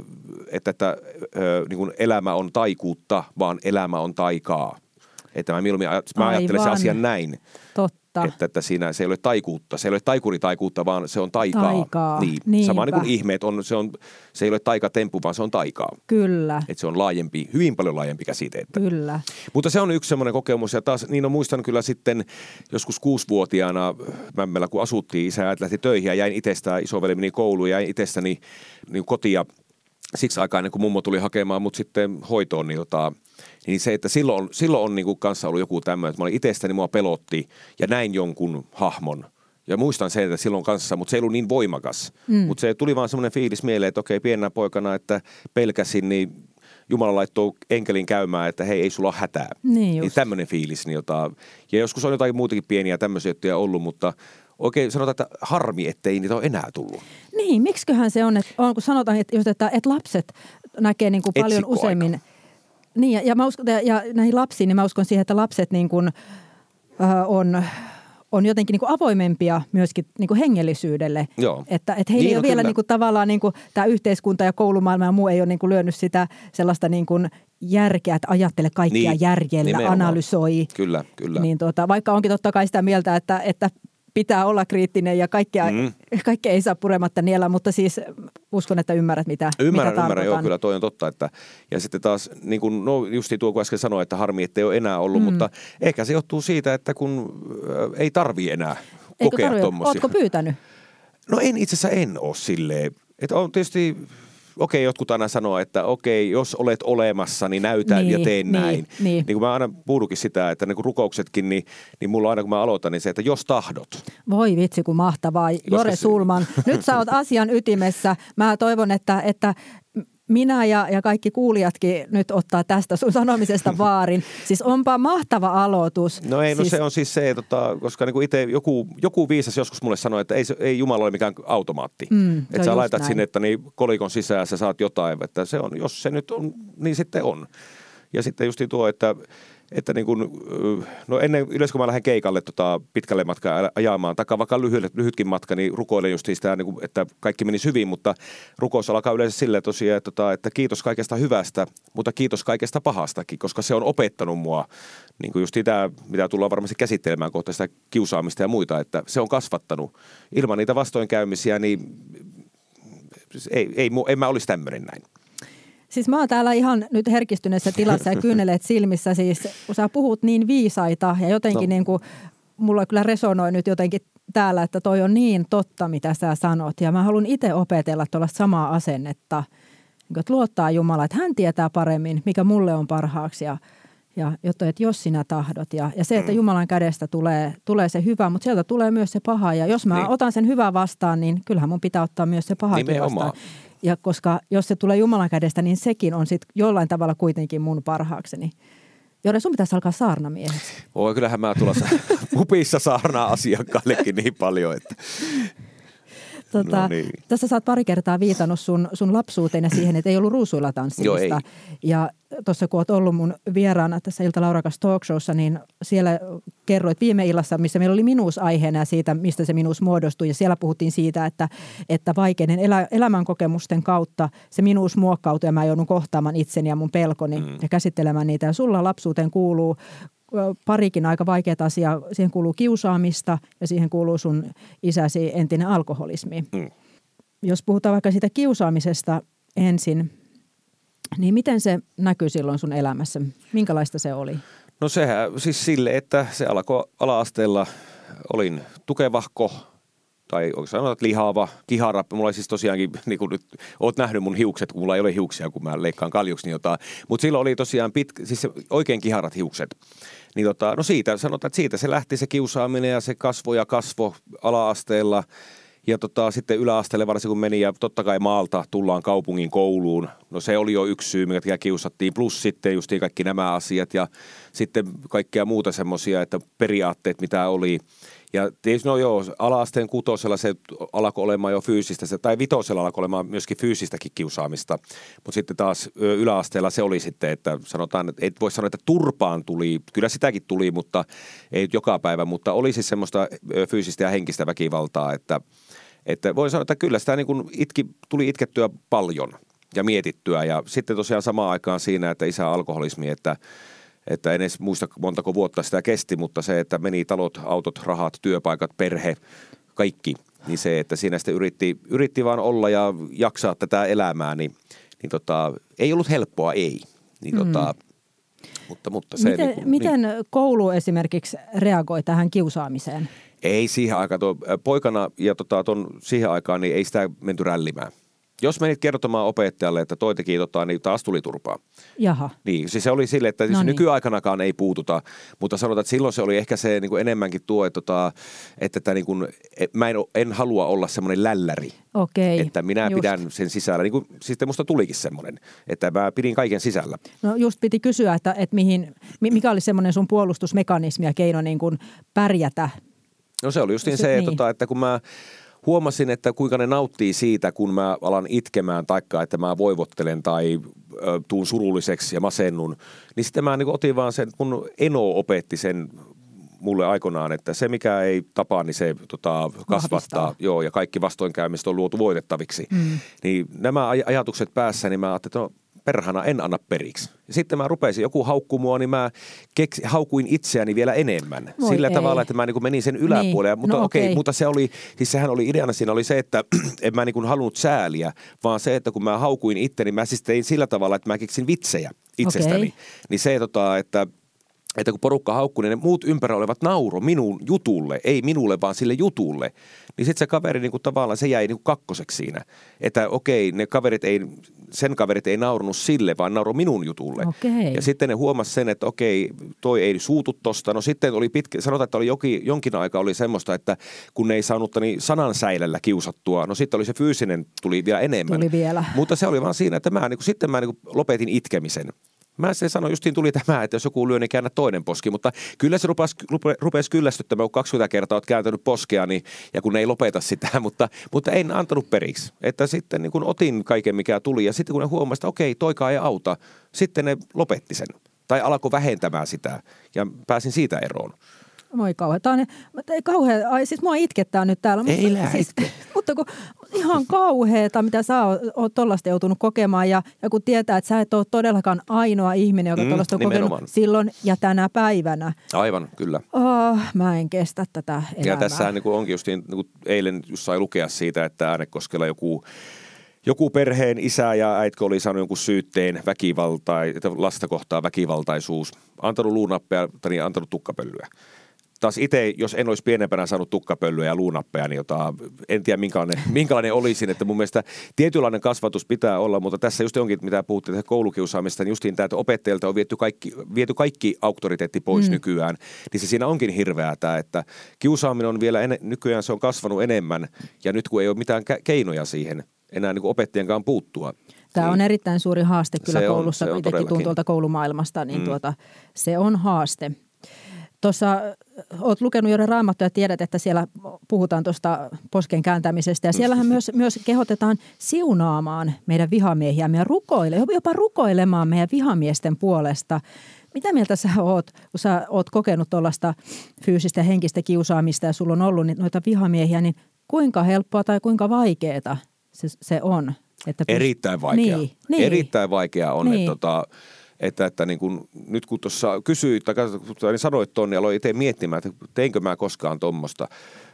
niin kuin elämä on taikuutta, vaan elämä on taikaa. Että mä ajattelen sen asian näin. Totta. Että siinä se ei ole taikuutta. Se ei ole taikuri-taikuutta, vaan se on taikaa. Niin. Sama niin kuin ihmeet on, se ei ole taikatemppu, vaan se on taikaa. Kyllä. Että se on laajempi, hyvin paljon laajempi käsite. Kyllä. Mutta se on yksi semmoinen kokemus. Ja taas niin muistan kyllä sitten joskus 6-vuotiaana Mämmällä, kun asuttiin, isä lähti töihin ja jäin itsestään, isoveli meni kouluun ja jäin itsestäni niin kotia. Siksi aikaa ennen kuin mummo tuli hakemaan mut sitten hoitoon, niin se, että silloin on niin kuin kanssa ollut joku tämmöinen, että mä olin itsestäni, mua pelotti ja näin jonkun hahmon. Ja muistan sen, että silloin kanssa, mutta se ei ollut niin voimakas. Mutta se tuli vaan semmoinen fiilis mieleen, että okei, pienenä poikana, että pelkäsin, niin Jumala laittoi enkelin käymään, että hei, ei sulla ole hätää. Niin tämmöinen fiilis. Ja joskus on jotain muutakin pieniä tämmöisiä juttuja ollut, mutta oikein sanotaan, että harmi, ettei niitä ole enää tullut. Niin, miksiköhän se on, kun sanotaan, että lapset näkee niin kuin paljon useimmin. Niin, ja näihin lapsiin, niin mä uskon siihen, että lapset niin kuin, on jotenkin niin kuin avoimempia myöskin niin kuin hengellisyydelle. Joo. Että heillä ei ole vielä niin kuin tavallaan niin kuin tämä yhteiskunta ja koulumaailma ja muu ei ole niin kuin lyönyt sitä sellaista niin kuin järkeä, että ajattele kaikkia järjellä, nimenomaan. Analysoi. Kyllä. Niin vaikka onkin totta kai sitä mieltä, että pitää olla kriittinen ja kaikkea ei saa purematta niellä, mutta siis uskon, että ymmärrät, mitä Ymmärrän, joo, kyllä toi on totta. Että, ja sitten taas, niin kuin, justiin tuo kun äsken sanoin, että harmi, että ei ole enää ollut, mutta ehkä se johtuu siitä, että kun ei tarvitse enää kokea tuommoisia. Ootko pyytänyt? No itse asiassa en ole silleen. Että on tietysti... Okei, jotkut aina sanoo, että jos olet olemassa, niin näytä ja tee näin. Niin kuin mä aina puhukin sitä, että niin kuin rukouksetkin, niin mulla aina kun mä aloitan, niin se, että jos tahdot. Voi vitsi, kun mahtavaa. Jore Sulman, nyt sä oot asian ytimessä. Mä toivon, että minä ja kaikki kuulijatkin nyt ottaa tästä sun sanomisesta vaarin. Siis onpa mahtava aloitus. No se on siis se, koska niin kuin itse joku viisas joskus mulle sanoi, että ei Jumala ole mikään automaatti. Että sä laitat sinne, että niin kolikon sisään sä saat jotain, että se on, jos se nyt on, niin sitten on. Ja sitten just tuo, että niin kuin, ennen yleensä kun mä lähden keikalle pitkälle matkaan ajamaan, takaa vaikka lyhytkin matka, niin rukoilen just sitä, niin kuin, että kaikki menisi hyvin, mutta rukous alkaa yleensä silleen tosiaan, että kiitos kaikesta hyvästä, mutta kiitos kaikesta pahastakin, koska se on opettanut mua, niin kuin just tämä, mitä tullaan varmasti käsittelemään kohta sitä kiusaamista ja muita, että se on kasvattanut. Ilman niitä vastoinkäymisiä, niin en mä olisi tämmöinen näin. Siis mä oon täällä ihan nyt herkistyneessä tilassa ja kyyneleet silmissä siis, kun sä puhut niin viisaita ja jotenkin niin kuin, mulla kyllä resonoi nyt jotenkin täällä, että toi on niin totta, mitä sä sanot. Ja mä haluan itse opetella tuollaista samaa asennetta, että luottaa Jumalaa, että hän tietää paremmin, mikä mulle on parhaaksi ja jotta, että jos sinä tahdot. Ja se, että Jumalan kädestä tulee se hyvä, mutta sieltä tulee myös se paha. Ja jos mä otan sen hyvää vastaan, niin kyllähän mun pitää ottaa myös se pahakin vastaan. Ja koska jos se tulee Jumalan kädestä, niin sekin on sitten jollain tavalla kuitenkin mun parhaakseni. Jore, sun pitäisi alkaa saarnamieheksi. Kyllähän mä tulossa pupissa saarnaa asiakkaillekin niin paljon, että... niin. Tässä sä oot pari kertaa viitannut sun lapsuuteen ja siihen, että ei ollut ruusuilla tanssimista. Joo, ja tuossa kun oot ollut mun vieraana tässä Ilta-Laurakas talkshowssa, niin siellä kerroit viime illassa, missä meillä oli minuusaiheena ja siitä, mistä se minuus muodostui. Ja siellä puhuttiin siitä, että vaikeiden elämänkokemusten kautta se minuus muokkautui ja mä joudun kohtaamaan itseni ja mun pelkoni ja käsittelemään niitä. Ja sulla lapsuuteen kuuluu parikin aika vaikeaa asiaa. Siihen kuuluu kiusaamista ja siihen kuuluu sun isäsi entinen alkoholismi. Jos puhutaan vaikka siitä kiusaamisesta ensin, niin miten se näkyy silloin sun elämässä? Minkälaista se oli? No sehän siis sille, että se alkoi ala-asteella, olin tukevahko tai oikein sanotaan, että lihava, kihara. Mulla oli siis tosiaankin, niin kuin nyt oot nähnyt mun hiukset, kun mulla ei ole hiuksia, kun mä leikkaan kaljuksi, niin mutta silloin oli tosiaan siis oikein kiharat hiukset. Niin no siitä sanotaan, että siitä se lähti se kiusaaminen ja se kasvo ala-asteella. Ja sitten yläasteelle varsinkin kun meni ja totta kai maalta tullaan kaupungin kouluun. No se oli jo yksi syy, mikä kiusattiin. Plus sitten justiin kaikki nämä asiat ja sitten kaikkea muuta semmoisia, että periaatteet mitä oli. Ja tietysti ala-asteen kutosella se alkoi olemaan jo fyysistä, tai vitosella alkoi olemaan myöskin fyysistäkin kiusaamista. Mutta sitten taas yläasteella se oli sitten, että sanotaan, että ei voi sanoa, että turpaan tuli, kyllä sitäkin tuli, mutta ei joka päivä, mutta oli siis semmoista fyysistä ja henkistä väkivaltaa, että voi sanoa, että kyllä sitä niin kuin tuli itkettyä paljon ja mietittyä ja sitten tosiaan samaan aikaan siinä, että isä alkoholismi, että en edes muista montako vuotta sitä kesti, mutta se, että meni talot, autot, rahat, työpaikat, perhe, kaikki, niin se, että siinä sitten yritti vaan olla ja jaksaa tätä elämää, niin ei ollut helppoa, ei. Niin mutta se, miten koulu esimerkiksi reagoi tähän kiusaamiseen? Ei siihen aikaan, poikana ja siihen aikaan niin ei sitä menty rällimään. Jos menit kertomaan opettajalle, että toi teki niin taas tuli turpaa. Jaha. Niin, siis se oli silleen, että siis nykyaikanakaan ei puututa, mutta sanotaan, että silloin se oli ehkä se niin kuin enemmänkin tuo, että niin kuin, mä en halua olla semmoinen lälläri. Okei. Että minä pidän sen sisällä, niin kuin siis musta tulikin semmoinen, että mä pidin kaiken sisällä. No just piti kysyä, että mikä oli semmoinen sun puolustusmekanismi ja keino niin kuin pärjätä? No se oli justiin se, että kun mä huomasin, että kuinka ne nauttii siitä, kun mä alan itkemään taikka, että mä voivottelen tai tuun surulliseksi ja masennun. Niin sitten mä niin otin vaan sen, kun Eno opetti sen mulle aikoinaan, että se mikä ei tapaa, niin se kasvattaa. Joo, ja kaikki vastoinkäymiset on luotu voitettaviksi. Niin nämä ajatukset päässä, niin mä ajattelin, että no perhana en anna periksi. Ja sitten mä rupesin, joku haukkui mua, niin mä haukuin itseäni vielä enemmän. Sillä tavalla, että mä niin kuin menin sen yläpuolelle. Niin. Mutta no, mutta se oli, siis sehän oli ideana siinä oli se, että en mä niin kuin halunnut sääliä, vaan se, että kun mä haukuin itteni, mä siis tein sillä tavalla, että mä keksin vitsejä itsestäni. Niin se, että kun porukka haukkui, niin ne muut ympärillä olevat nauro minun jutulle, ei minulle, vaan sille jutulle. Niin sitten se kaveri niin kuin tavallaan, se jäi niin kuin kakkoseksi siinä. Että sen kaverit ei naurunut sille, vaan nauroi minun jutulle. Ja sitten ne huomasi sen, että toi ei suutu tosta. No sitten oli sanotaan, että oli jonkin aika oli semmoista, että kun ne ei saanut niin sanansäilällä kiusattua, no sitten oli se fyysinen, tuli vielä enemmän. Tuli vielä. Mutta se oli vaan siinä, että sitten mä lopetin itkemisen. Mä sen sanoin, justiin tuli tämä, että jos joku lyö, niin käännä toinen poski, mutta kyllä se rupesi kyllästyttämään, kun 20 kertaa olet kääntänyt poskea, niin, ja kun ne ei lopeta sitä, mutta en antanut periksi. Että sitten niin kun otin kaiken, mikä tuli, ja sitten kun ne huomasivat, että okei, toikaan ei auta, sitten ne lopetti sen. Tai alkoi vähentämään sitä, ja pääsin siitä eroon. Moi siis mua itkettää nyt täällä. Mutta kun ihan kauheeta, mitä sä oot tollaista joutunut kokemaan ja kun tietää, että sä et ole todellakaan ainoa ihminen, joka tollaista on kokenut silloin ja tänä päivänä. Aivan, kyllä. Mä en kestä tätä elämää. Ja tässä niin onkin just niin kuin eilen just sai lukea siitä, että Äänekoskella joku perheen isä ja äitkö oli saanut jonkun syytteen lasta kohtaan väkivaltaisuus, antanut luunappeja tai antanut tukkapölyä. Taas itse, jos en olisi pienempänä saanut tukkapölyä ja luunappeja, niin en tiedä minkälainen olisin. Että mun mielestä tietynlainen kasvatus pitää olla, mutta tässä just onkin, mitä puhuttiin koulukiusaamista, niin justiin tämä, että opettajilta on viety kaikki auktoriteetti pois nykyään. Niin se siinä onkin hirveää, että kiusaaminen on vielä nykyään se on kasvanut enemmän ja nyt kun ei ole mitään keinoja siihen enää niin kuin opettajienkaan puuttua. Tämä on erittäin suuri haaste kyllä koulussa, kun itsekin tuun tuolta koulumaailmasta, niin se on haaste. Tuossa olet lukenut Jore Raamattua ja tiedät, että siellä puhutaan tuosta posken kääntämisestä ja siellähän myös kehotetaan siunaamaan meidän vihamiehiämme ja jopa rukoilemaan meidän vihamiesten puolesta. Mitä mieltä sä oot, kun sä oot kokenut tuollaista fyysistä ja henkistä kiusaamista ja sulla on ollut noita vihamiehiä, niin kuinka helppoa tai kuinka vaikeaa se on? Erittäin vaikea. Niin. Erittäin vaikea on, niin. Että niin kun, nyt kun tuossa kysyit tai sanoit tuon, niin aloin itse miettimään, että teinkö mä koskaan tuommoista.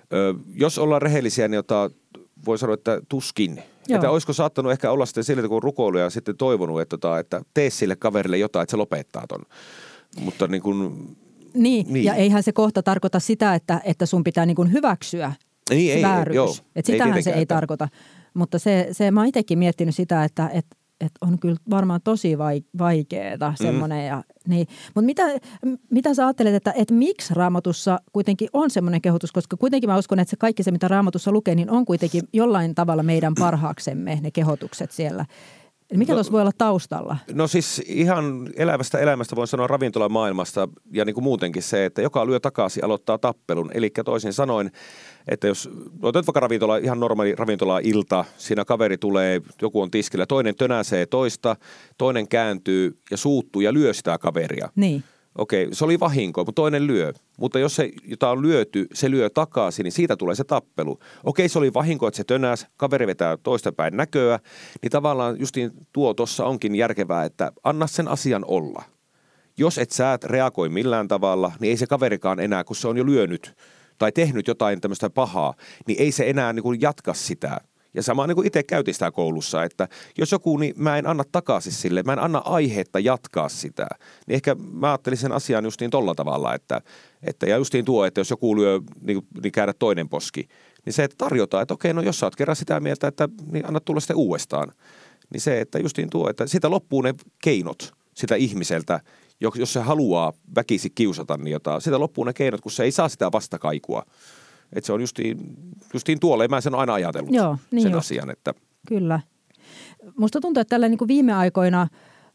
Jos ollaan rehellisiä, niin voi sanoa, että tuskin. Joo. Että olisiko saattanut ehkä olla sitten sillä, kun on rukoillut ja sitten toivonut, että tee sille kaverille jotain, että se lopettaa ton. Mutta niin kuin... Niin, ja eihän se kohta tarkoita sitä, että sun pitää niin kuin hyväksyä vääryys. Että sitähän se ei tarkoita. Mutta se mä oon itsekin miettinyt sitä, että on kyllä varmaan tosi vaikeeta semmoinen. Niin. Mutta mitä sä ajattelet, että miksi Raamatussa kuitenkin on semmoinen kehotus, koska kuitenkin mä uskon, että se kaikki se, mitä Raamatussa lukee, niin on kuitenkin jollain tavalla meidän parhaaksemme ne kehotukset siellä. Mikä tuossa voi olla taustalla? No siis ihan elävästä elämästä voin sanoa ravintolamaailmasta ja niin kuin muutenkin se, että joka lyö takaisin aloittaa tappelun. Eli toisin sanoen, että jos otat vaikka ravintola, ihan normaali ravintola-ilta, siinä kaveri tulee, joku on tiskillä, toinen tönäsee toista, toinen kääntyy ja suuttuu ja lyö sitä kaveria. Niin. Okei, se oli vahinko, mutta toinen lyö. Mutta jos se, jota on lyöty, se lyö takaisin, niin siitä tulee se tappelu. Okei, se oli vahinko, että se tönäs, kaveri vetää toista päin näköä, niin tavallaan justiin tuossa onkin järkevää, että anna sen asian olla. Jos et sä reagoi millään tavalla, niin ei se kaverikaan enää, kun se on jo lyönyt tai tehnyt jotain tämmöistä pahaa, niin ei se enää niin kuin jatka sitä. Ja sama niin kuin itse käytin sitä koulussa, että jos joku, niin mä en anna takaisin sille, mä en anna aihetta jatkaa sitä. Niin ehkä mä ajattelin sen asian justiin tolla tavalla, että ja justiin tuo, että jos joku lyö, niin käydä toinen poski, niin se, että tarjotaan, että okei, no jos sä oot kerran sitä mieltä, että niin anna tulla sitten uudestaan. Niin se, että justiin tuo, että sitä loppuu ne keinot sitä ihmiseltä, jos se haluaa väkisi kiusata, niin sitä loppuu ne keinot, kun se ei saa sitä vastakaikua. Että se on justiin tuolle, mä sen olen aina ajatellut sen asian. Että. Kyllä. Musta tuntuu, että tällä niin kuin viime aikoina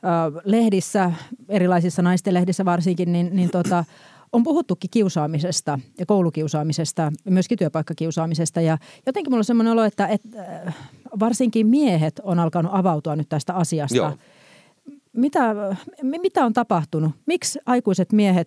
lehdissä, erilaisissa naisten lehdissä varsinkin, niin on puhuttukin kiusaamisesta ja koulukiusaamisesta, myöskin työpaikkakiusaamisesta. Ja jotenkin mulla on semmoinen olo, että varsinkin miehet on alkanut avautua nyt tästä asiasta. Joo. Mitä on tapahtunut? Miksi aikuiset miehet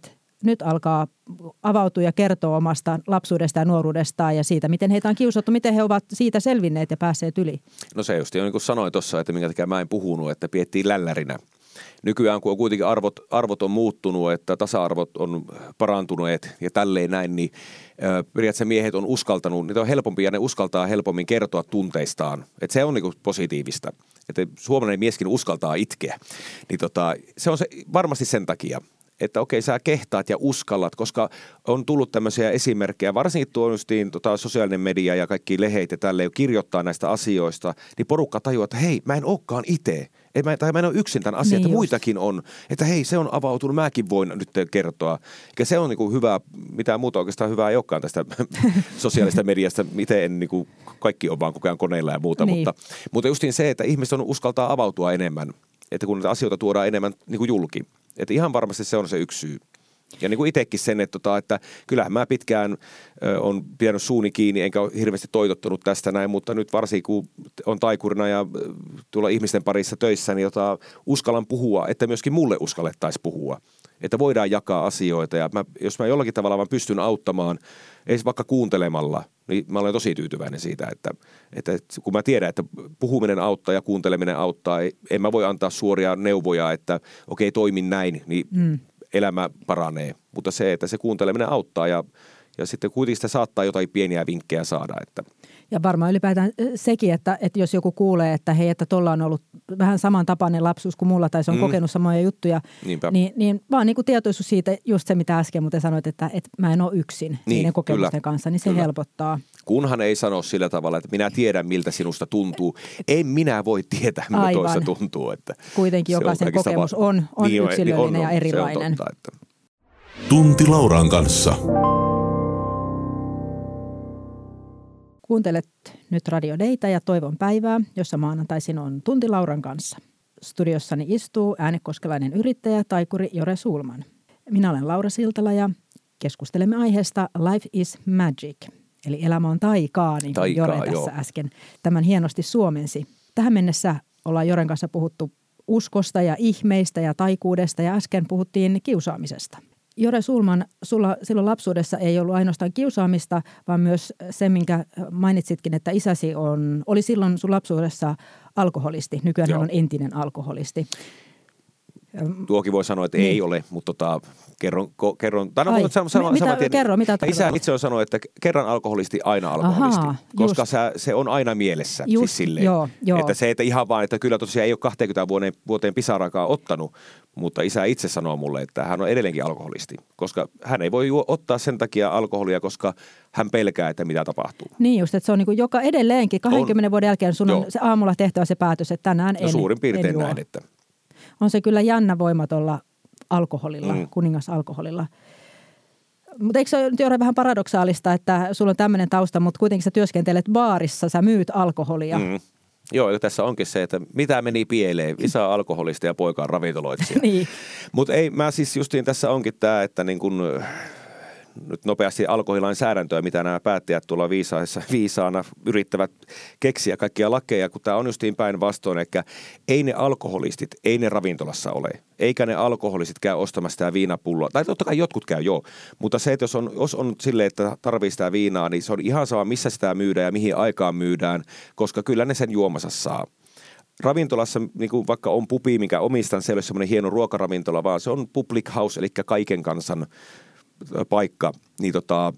nyt alkaa avautua ja kertoa omasta lapsuudesta ja nuoruudestaan ja siitä, miten heitä on kiusattu, miten he ovat siitä selvinneet ja päässeet yli. No se just, niin kuin sanoin tuossa, että minkä takia mä en puhunut, että piettiin lällärinä. Nykyään, kun on kuitenkin arvot on muuttunut, että tasa-arvot on parantuneet ja tälleen näin, niin periaatteessa miehet on uskaltanut, niitä on helpompi ja ne uskaltaa helpommin kertoa tunteistaan. Että se on niin kuin positiivista. Että suomalainen mieskin uskaltaa itkeä. Niin se on se varmasti sen takia, että okei, sä kehtaat ja uskallat, koska on tullut tämmöisiä esimerkkejä, varsinkin tuo justiin sosiaalinen media ja kaikki leheit ja tälleen kirjoittaa näistä asioista, niin porukka tajuaa, että hei, mä en olekaan itse. Mä en ole yksin tämän asian, niin että muitakin on. Että hei, se on avautunut, mäkin voin nyt kertoa. Eikä se on niin kuin hyvä, mitään muuta oikeastaan hyvää ei olekaan tästä sosiaalista mediasta. Miten en, niin kuin, kaikki on vaan koko ajan koneilla ja muuta. Niin. Mutta justiin se, että ihmiset on uskaltaa avautua enemmän. Että kun näitä asioita tuodaan enemmän niin kuin julki. Että ihan varmasti se on se yksi syy. Ja niin kuin itsekin sen, että kyllähän mä pitkään on pitänyt suuni kiinni, enkä ole hirveästi toitottanut tästä näin, mutta nyt varsinkin kun on taikurina ja tuolla ihmisten parissa töissä, niin uskallan puhua, että myöskin mulle uskallettaisiin puhua. Että voidaan jakaa asioita ja jos mä jollakin tavalla vaan pystyn auttamaan, ei vaikka kuuntelemalla, niin mä olen tosi tyytyväinen siitä, että kun mä tiedän, että puhuminen auttaa ja kuunteleminen auttaa, en mä voi antaa suoria neuvoja, että okei, toimin näin, niin elämä paranee. Mutta se, että se kuunteleminen auttaa ja sitten kuitenkin sitä saattaa jotain pieniä vinkkejä saada. Että. Ja varmaan ylipäätään sekin, että jos joku kuulee, että hei, että tuolla on ollut vähän samantapainen lapsuus kuin mulla tai se on kokenut samoja juttuja, niin vaan niin kuin tietoisuus siitä, just se mitä äsken muuten sanoit, että mä en ole yksin niiden kokemusten kanssa, niin se helpottaa. Kunhan ei sano sillä tavalla, että minä tiedän miltä sinusta tuntuu. En minä voi tietää, miltä toista tuntuu. Että kuitenkin jokaisen kokemus on yksilöllinen ja erilainen. Se on totta, että. Tunti Lauran kanssa. Kuuntelet nyt Radio Dayta ja Toivon päivää, jossa maanantaisin on Tunti Lauran kanssa. Studiossani istuu äänekoskelainen yrittäjä, taikuri Jore Sulman. Minä olen Laura Siltala ja keskustelemme aiheesta Life is Magic, eli elämä on taikaa, niin kuin Jore tässä äsken tämän hienosti suomensi. Tähän mennessä ollaan Joren kanssa puhuttu uskosta ja ihmeistä ja taikuudesta ja äsken puhuttiin kiusaamisesta. Jore Sulman, sulla silloin lapsuudessa ei ollut ainoastaan kiusaamista, vaan myös se, minkä mainitsitkin, että isäsi oli silloin sun lapsuudessa alkoholisti. Nykyään hän on entinen alkoholisti. Tuokin voi sanoa, että ei ole, mutta kerron. Kerro, mitä isä itse on sanonut, että kerran alkoholisti, aina alkoholisti. Aha, koska se on aina mielessä. Siis silleen, joo. Että se, että ihan vaan, että kyllä tosiaan ei ole 20 vuoteen pisarakaan ottanut, mutta isä itse sanoo mulle, että hän on edelleenkin alkoholisti. Koska hän ei voi ottaa sen takia alkoholia, koska hän pelkää, että mitä tapahtuu. Niin just, että se on niin kuin joka edelleenkin 20 vuoden jälkeen sun on se aamulla tehtävä se päätös, että tänään en suurin piirtein näin, että. On se kyllä jännä voimatolla alkoholilla, kuningasalkoholilla. Mutta eikö se ole nyt Jore vähän paradoksaalista, että sulla on tämmöinen tausta, mutta kuitenkin sä työskentelet baarissa, sä myyt alkoholia. Joo, ja tässä onkin se, että mitä meni pieleen, isä on alkoholista ja poika on ravintoloitsija. Niin. Mutta ei, mä siis justiin tässä onkin tämä, että niin kun nyt nopeasti alkoholilainsäädäntöä, mitä nämä päättäjät tuolla viisaana yrittävät keksiä kaikkia lakeja, kun tämä on justiin päinvastoin, että ei ne alkoholistit, ei ne ravintolassa ole, eikä ne alkoholistit käy ostamassa sitä viinapulloa. Tai totta kai jotkut käy, joo, mutta se, että jos on silleen, että tarvii sitä viinaa, niin se on ihan sama, missä sitä myydään ja mihin aikaan myydään, koska kyllä ne sen juomansa saa. Ravintolassa, niin kuin vaikka on pubi, mikä omistan, se ei ole semmoinen hieno ruokaravintola, vaan se on public house, eli kaiken kansan paikka, niin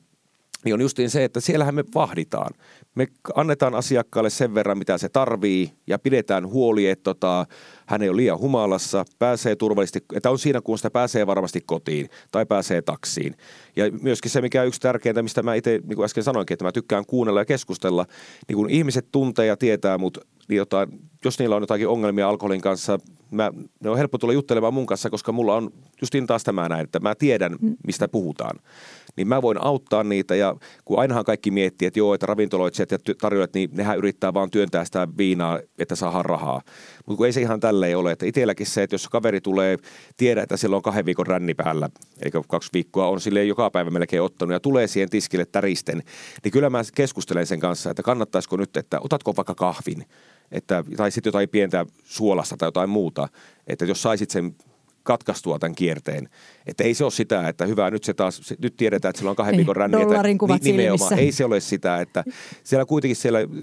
on justiin se, että siellähän me vahditaan. Me annetaan asiakkaalle sen verran, mitä se tarvii ja pidetään huoli, että hän ei ole liian humalassa, pääsee turvallisesti, että on siinä, kun sitä pääsee varmasti kotiin tai pääsee taksiin. Ja myöskin se, mikä on yksi tärkeintä, mistä mä itse, niin kuin äsken sanoinkin, että mä tykkään kuunnella ja keskustella, niin kun ihmiset tuntee ja tietää mut, niin jos niillä on jotakin ongelmia alkoholin kanssa, ne on helppo tulla juttelemaan mun kanssa, koska mulla on justiin taas tämä näin, että mä tiedän, mistä puhutaan. Niin mä voin auttaa niitä ja kun ainahan kaikki miettii, että joo, että ravintoloitsijat ja tarjoilijat, niin nehän yrittää vaan työntää sitä viinaa, että saadaan rahaa. Mutta kun ei se ihan tälleen ole, että itselläkin se, että jos kaveri tulee, tiedä, että sillä on 2 viikon ränni päällä, eikä 2 viikkoa on silleen joka päivä melkein ottanut ja tulee siihen tiskille täristen, niin kyllä mä keskustelen sen kanssa, että kannattaisiko nyt, että otatko vaikka kahvin, tai sitten jotain pientä suolasta tai jotain muuta, että jos saisit sen katkaistua tämän kierteen. Että ei se ole sitä, että hyvä, nyt tiedetään, että sillä on 2 viikon ränni. Dollarin kuvat silmissä. Ei se ole sitä, että siellä kuitenkin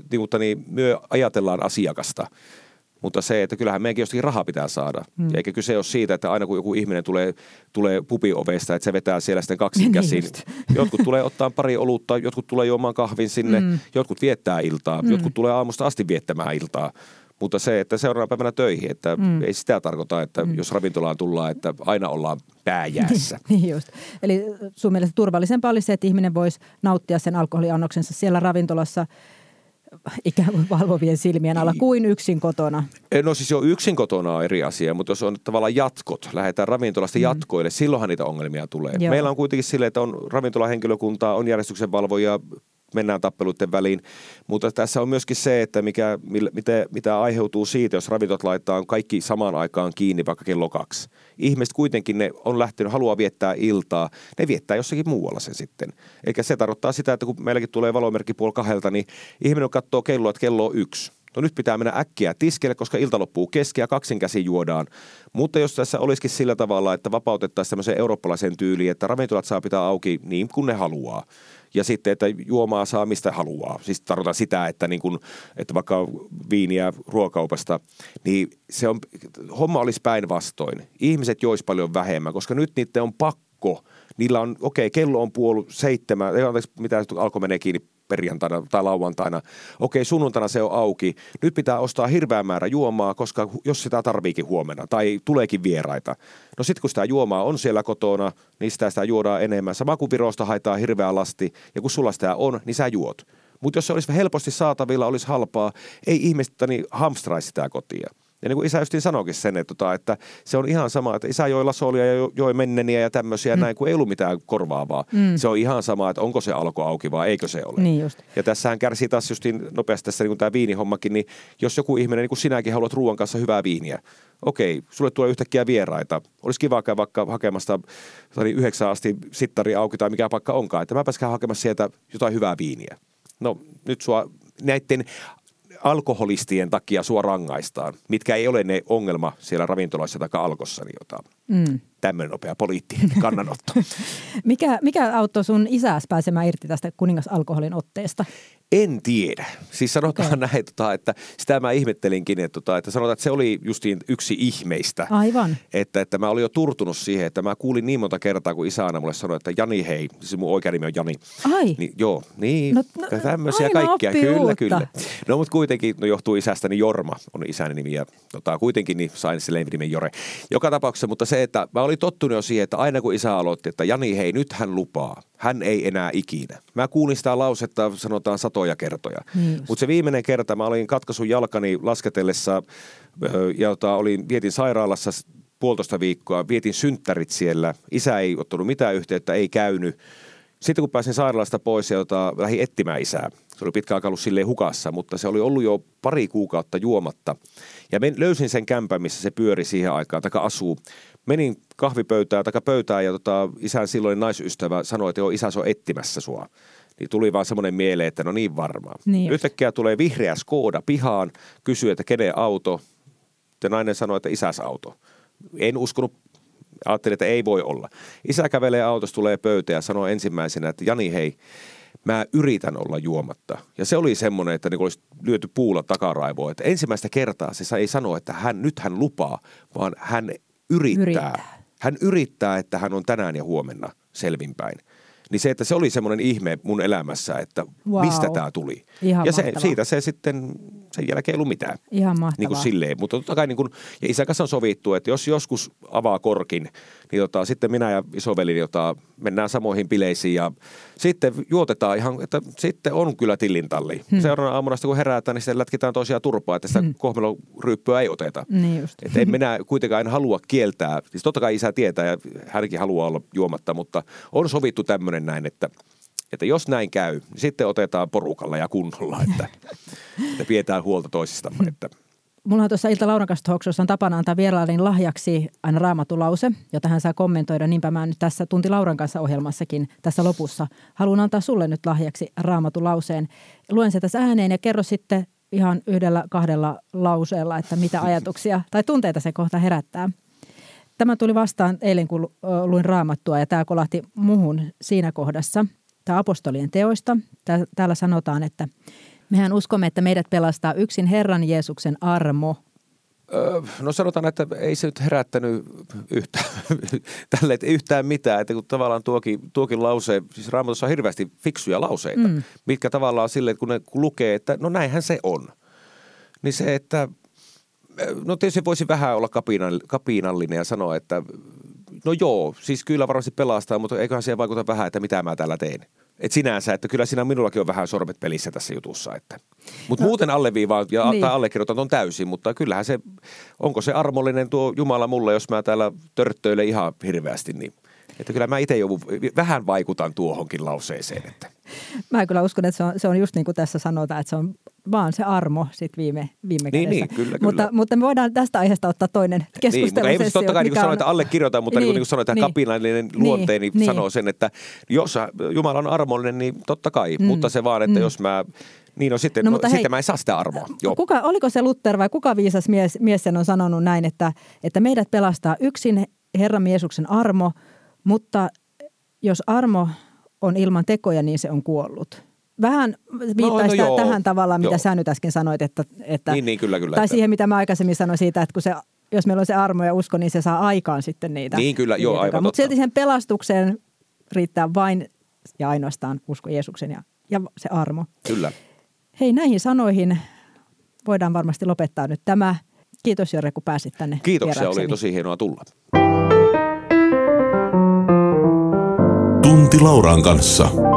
myö ajatellaan asiakasta. Mutta se, että kyllähän meidänkin jostakin rahaa pitää saada. Eikä kyse ole siitä, että aina kun joku ihminen tulee pubiovesta, että se vetää siellä sitten 2 käsin. Jotkut tulee ottaa pari olutta, jotkut tulee juomaan kahvin sinne, jotkut viettää iltaa, jotkut tulee aamusta asti viettämään iltaa. Mutta se, että seuraavana päivänä töihin, että ei sitä tarkoita, että jos ravintolaan tullaan, että aina ollaan pääjäässä. Niin just. Eli sun mielestä turvallisempaa olisi se, että ihminen voisi nauttia sen alkoholiannoksensa siellä ravintolassa ikään kuin valvovien silmien alla kuin yksin kotona. No siis jo yksin kotona on eri asia, mutta jos on tavallaan jatkot, lähdetään ravintolasta jatkoille, silloinhan niitä ongelmia tulee. Joo. Meillä on kuitenkin silleen, että on ravintolahenkilökuntaa, on järjestyksenvalvojia, mennään tappeluiden väliin, mutta tässä on myöskin se, että mitä aiheutuu siitä, jos ravintolat laittaa kaikki samaan aikaan kiinni vaikka kello 2. Ihmiset kuitenkin ne on lähtenyt, haluaa viettää iltaa, ne viettää jossakin muualla sen sitten. Eikä se tarkoittaa sitä, että kun meilläkin tulee valomerkki 1:30, niin ihminen katsoo kelloa, että kello on 1. No nyt pitää mennä äkkiä tiskelle, koska ilta loppuu kesken ja 2 käsin juodaan. Mutta jos tässä olisikin sillä tavalla, että vapautettaisiin tämmöisen eurooppalaisen tyyliin, että ravintolat saa pitää auki niin kuin ne haluaa. Ja sitten, että juomaa saa mistä haluaa. Siis tarkoitan sitä, että, että vaikka viiniä ruokaupasta, niin homma olisi päinvastoin. Ihmiset jois paljon vähemmän, koska nyt niiden on pakko. Niillä on, kello on 6:30, mitä alkoi menee kiinni perjantaina tai lauantaina. Sunnuntaina se on auki. Nyt pitää ostaa hirveä määrä juomaa, koska jos sitä tarviikin huomenna tai tuleekin vieraita. No sitten kun sitä juomaa on siellä kotona, niin sitä juodaan enemmän. Sama kuin Virosta haetaan hirveä lasti ja kun sulla sitä on, niin sä juot. Mutta jos se olisi helposti saatavilla, olisi halpaa, ei ihmiset hamstraisi sitä kotia. Ja niin kuin isä justiin sanoikin sen, että se on ihan sama, että isä joi lasolia ja joi menneniä ja tämmöisiä näin, kun ei ollut mitään korvaavaa. Se on ihan sama, että onko se alko auki vai eikö se ole. Niin just. Ja tässähän kärsii taas justiin nopeasti tässä niin tämä viinihommakin, niin jos joku ihminen, niin kuin sinäkin haluat ruoan kanssa hyvää viiniä, sulle tulee yhtäkkiä vieraita. Olisi kiva käydä vaikka hakemasta 9 asti sittari auki tai mikä paikka onkaan, että mä pääskään hakemassa sieltä jotain hyvää viiniä. No nyt sua näitten alkoholistien takia sua rangaistaan, mitkä ei ole ne ongelma siellä ravintoloissa tai alkossa, niin tämmöinen nopea poliittinen kannanotto. Mikä auttoi sun isäsi pääsemään irti tästä kuningasalkoholin otteesta? En tiedä. Siis sanotaan näin, että sitä mä ihmettelinkin, että sanotaan, että se oli justiin yksi ihmeistä. Aivan. Että mä olin jo turtunut siihen, että mä kuulin niin monta kertaa, kun isä aina mulle sanoi, että Jani hei, siis mun oikea nimi on Jani. Ai. Niin, joo, niin, tämmöisiä kaikkia. Kyllä. No mutta kuitenkin, johtuu isästäni Jorma, on isäni nimi ja kuitenkin niin sain se lempinimen Jore. Joka tapauksessa, mutta se, että mä olin tottunut jo siihen, että aina kun isä aloitti, että Jani hei, nyt hän lupaa. Hän ei enää ikinä. Mä kuulin sitä lausetta, sanotaan 100 kertoja. Mutta se viimeinen kerta, mä olin katkaisun jalkani lasketellessa ja vietin sairaalassa 1,5 viikkoa, vietin synttärit siellä. Isä ei ottanut mitään yhteyttä, ei käynyt. Sitten kun pääsin sairaalasta pois ja lähdin etsimään isää. Se oli pitkä aika ollut silleen hukassa, mutta se oli ollut jo 2 kuukautta juomatta. Ja löysin sen kämpän, missä se pyöri siihen aikaan, taka asuu. Menin kahvipöytään ja isän silloin naisystävä sanoi, että joo, isä on etsimässä sua. Niin tuli vaan semmoinen mieleen, että no niin varmaan. Niin. Yhtäkkiä tulee vihreä Skoda pihaan, kysyy, että kenen auto. Ja nainen sanoi, että isäs auto. En uskonut, ajattelin, että ei voi olla. Isä kävelee autossa, tulee pöytään ja sanoo ensimmäisenä, että Jani hei, mä yritän olla juomatta. Ja se oli semmoinen, että niin olisi lyöty puulla takaraivoa. Että ensimmäistä kertaa se ei sano, että nyt hän lupaa, vaan hän yrittää. Hän yrittää, että hän on tänään ja huomenna selvinpäin. Niin se, että se oli semmoinen ihme mun elämässä, että mistä tämä tuli. Ihan ja siitä se sitten, sen jälkeen ei ollut mitään. Ihan mahtavaa. Niin kuin silleen. Mutta totta kai, niin kuin, ja isän kanssa on sovittu, että jos joskus avaa korkin, niin sitten minä ja isoveli mennään samoihin bileisiin ja sitten juotetaan ihan, että sitten on kyllä tillintalli. Seuraavana aamuna kun herätään, niin sitten lätkitään toisiaan turpaa, että sitä kohmeloryyppyä ei oteta. Niin just. Että en minä kuitenkaan halua kieltää. Siis totta kai isä tietää ja hänkin haluaa olla juomatta, mutta on sovittu tämmöinen näin, että jos näin käy, niin sitten otetaan porukalla ja kunnolla, että pidetään huolta toisistamme. Että. Mulla on tuossa Ilta Lauran kanssa talkshowssa on tapana antaa vierailin lahjaksi aina raamatulause, jota hän saa kommentoida. Niinpä mä nyt tässä Tunti Lauran kanssa -ohjelmassakin tässä lopussa haluan antaa sulle nyt lahjaksi raamatulauseen. Luen se tässä ääneen ja kerro sitten ihan 1-2 lauseella, että mitä ajatuksia tai tunteita se kohta herättää. tämä tuli vastaan eilen, kun luin Raamattua ja tämä kolahti muhun siinä kohdassa. Tämä apostolien teoista. Täällä sanotaan, että mehän uskomme, että meidät pelastaa yksin Herran Jeesuksen armo. No sanotaan, että ei se nyt herättänyt yhtään mitään, että kun tavallaan tuokin lause, siis Raamatussa on hirveästi fiksuja lauseita, mitkä tavallaan silleen, kun ne lukee, että no näinhän se on. Niin se, että no tietysti voisi vähän olla kapinallinen ja sanoa, että no joo, siis kyllä varmasti pelastaa, mutta eiköhän siihen vaikuta vähän, että mitä mä täällä teen. Että sinänsä, että kyllä siinä minullakin on vähän sormet pelissä tässä jutussa. Mutta muuten alleviivaan tai allekirjoitan on täysin, mutta kyllähän se, onko se armollinen tuo Jumala mulle, jos mä täällä törttöilen ihan hirveästi, niin että kyllä mä itse vähän vaikutan tuohonkin lauseeseen. Että. Mä kyllä uskon, että se on just niin kuin tässä sanotaan, että se on vaan se armo sitten viime kädessä. Niin, kyllä. Mutta me voidaan tästä aiheesta ottaa toinen keskustelusessio. Niin, ei totta kai niin kuin sanoin, että allekirjoitan, mutta niin kuin sanoin, että kapinallinen luonteeni sanoo sen, että jos Jumala on armollinen, niin totta kai. Mutta se vaan, että jos mä, niin on sitten, sitten mä en saa sitä armoa. Oliko se Luther vai kuka viisas mies sen on sanonut näin, että meidät pelastaa yksin Herran Jeesuksen armo, mutta jos armo on ilman tekoja, niin se on kuollut. Vähän viittaisi tähän tavallaan, mitä sä nyt äsken sanoit, että niin, kyllä. Tai siihen, mitä mä aikaisemmin sanoin siitä, että jos meillä on se armo ja usko, niin se saa aikaan sitten niitä. Niin, kyllä, aivan totta. Mutta silti sen pelastukseen riittää vain ja ainoastaan usko Jeesuksen ja se armo. Kyllä. Hei, näihin sanoihin voidaan varmasti lopettaa nyt tämä. Kiitos Jore, kun pääsit tänne. Kiitoksia, oli tosi hienoa tulla. Tunti Lauran kanssa.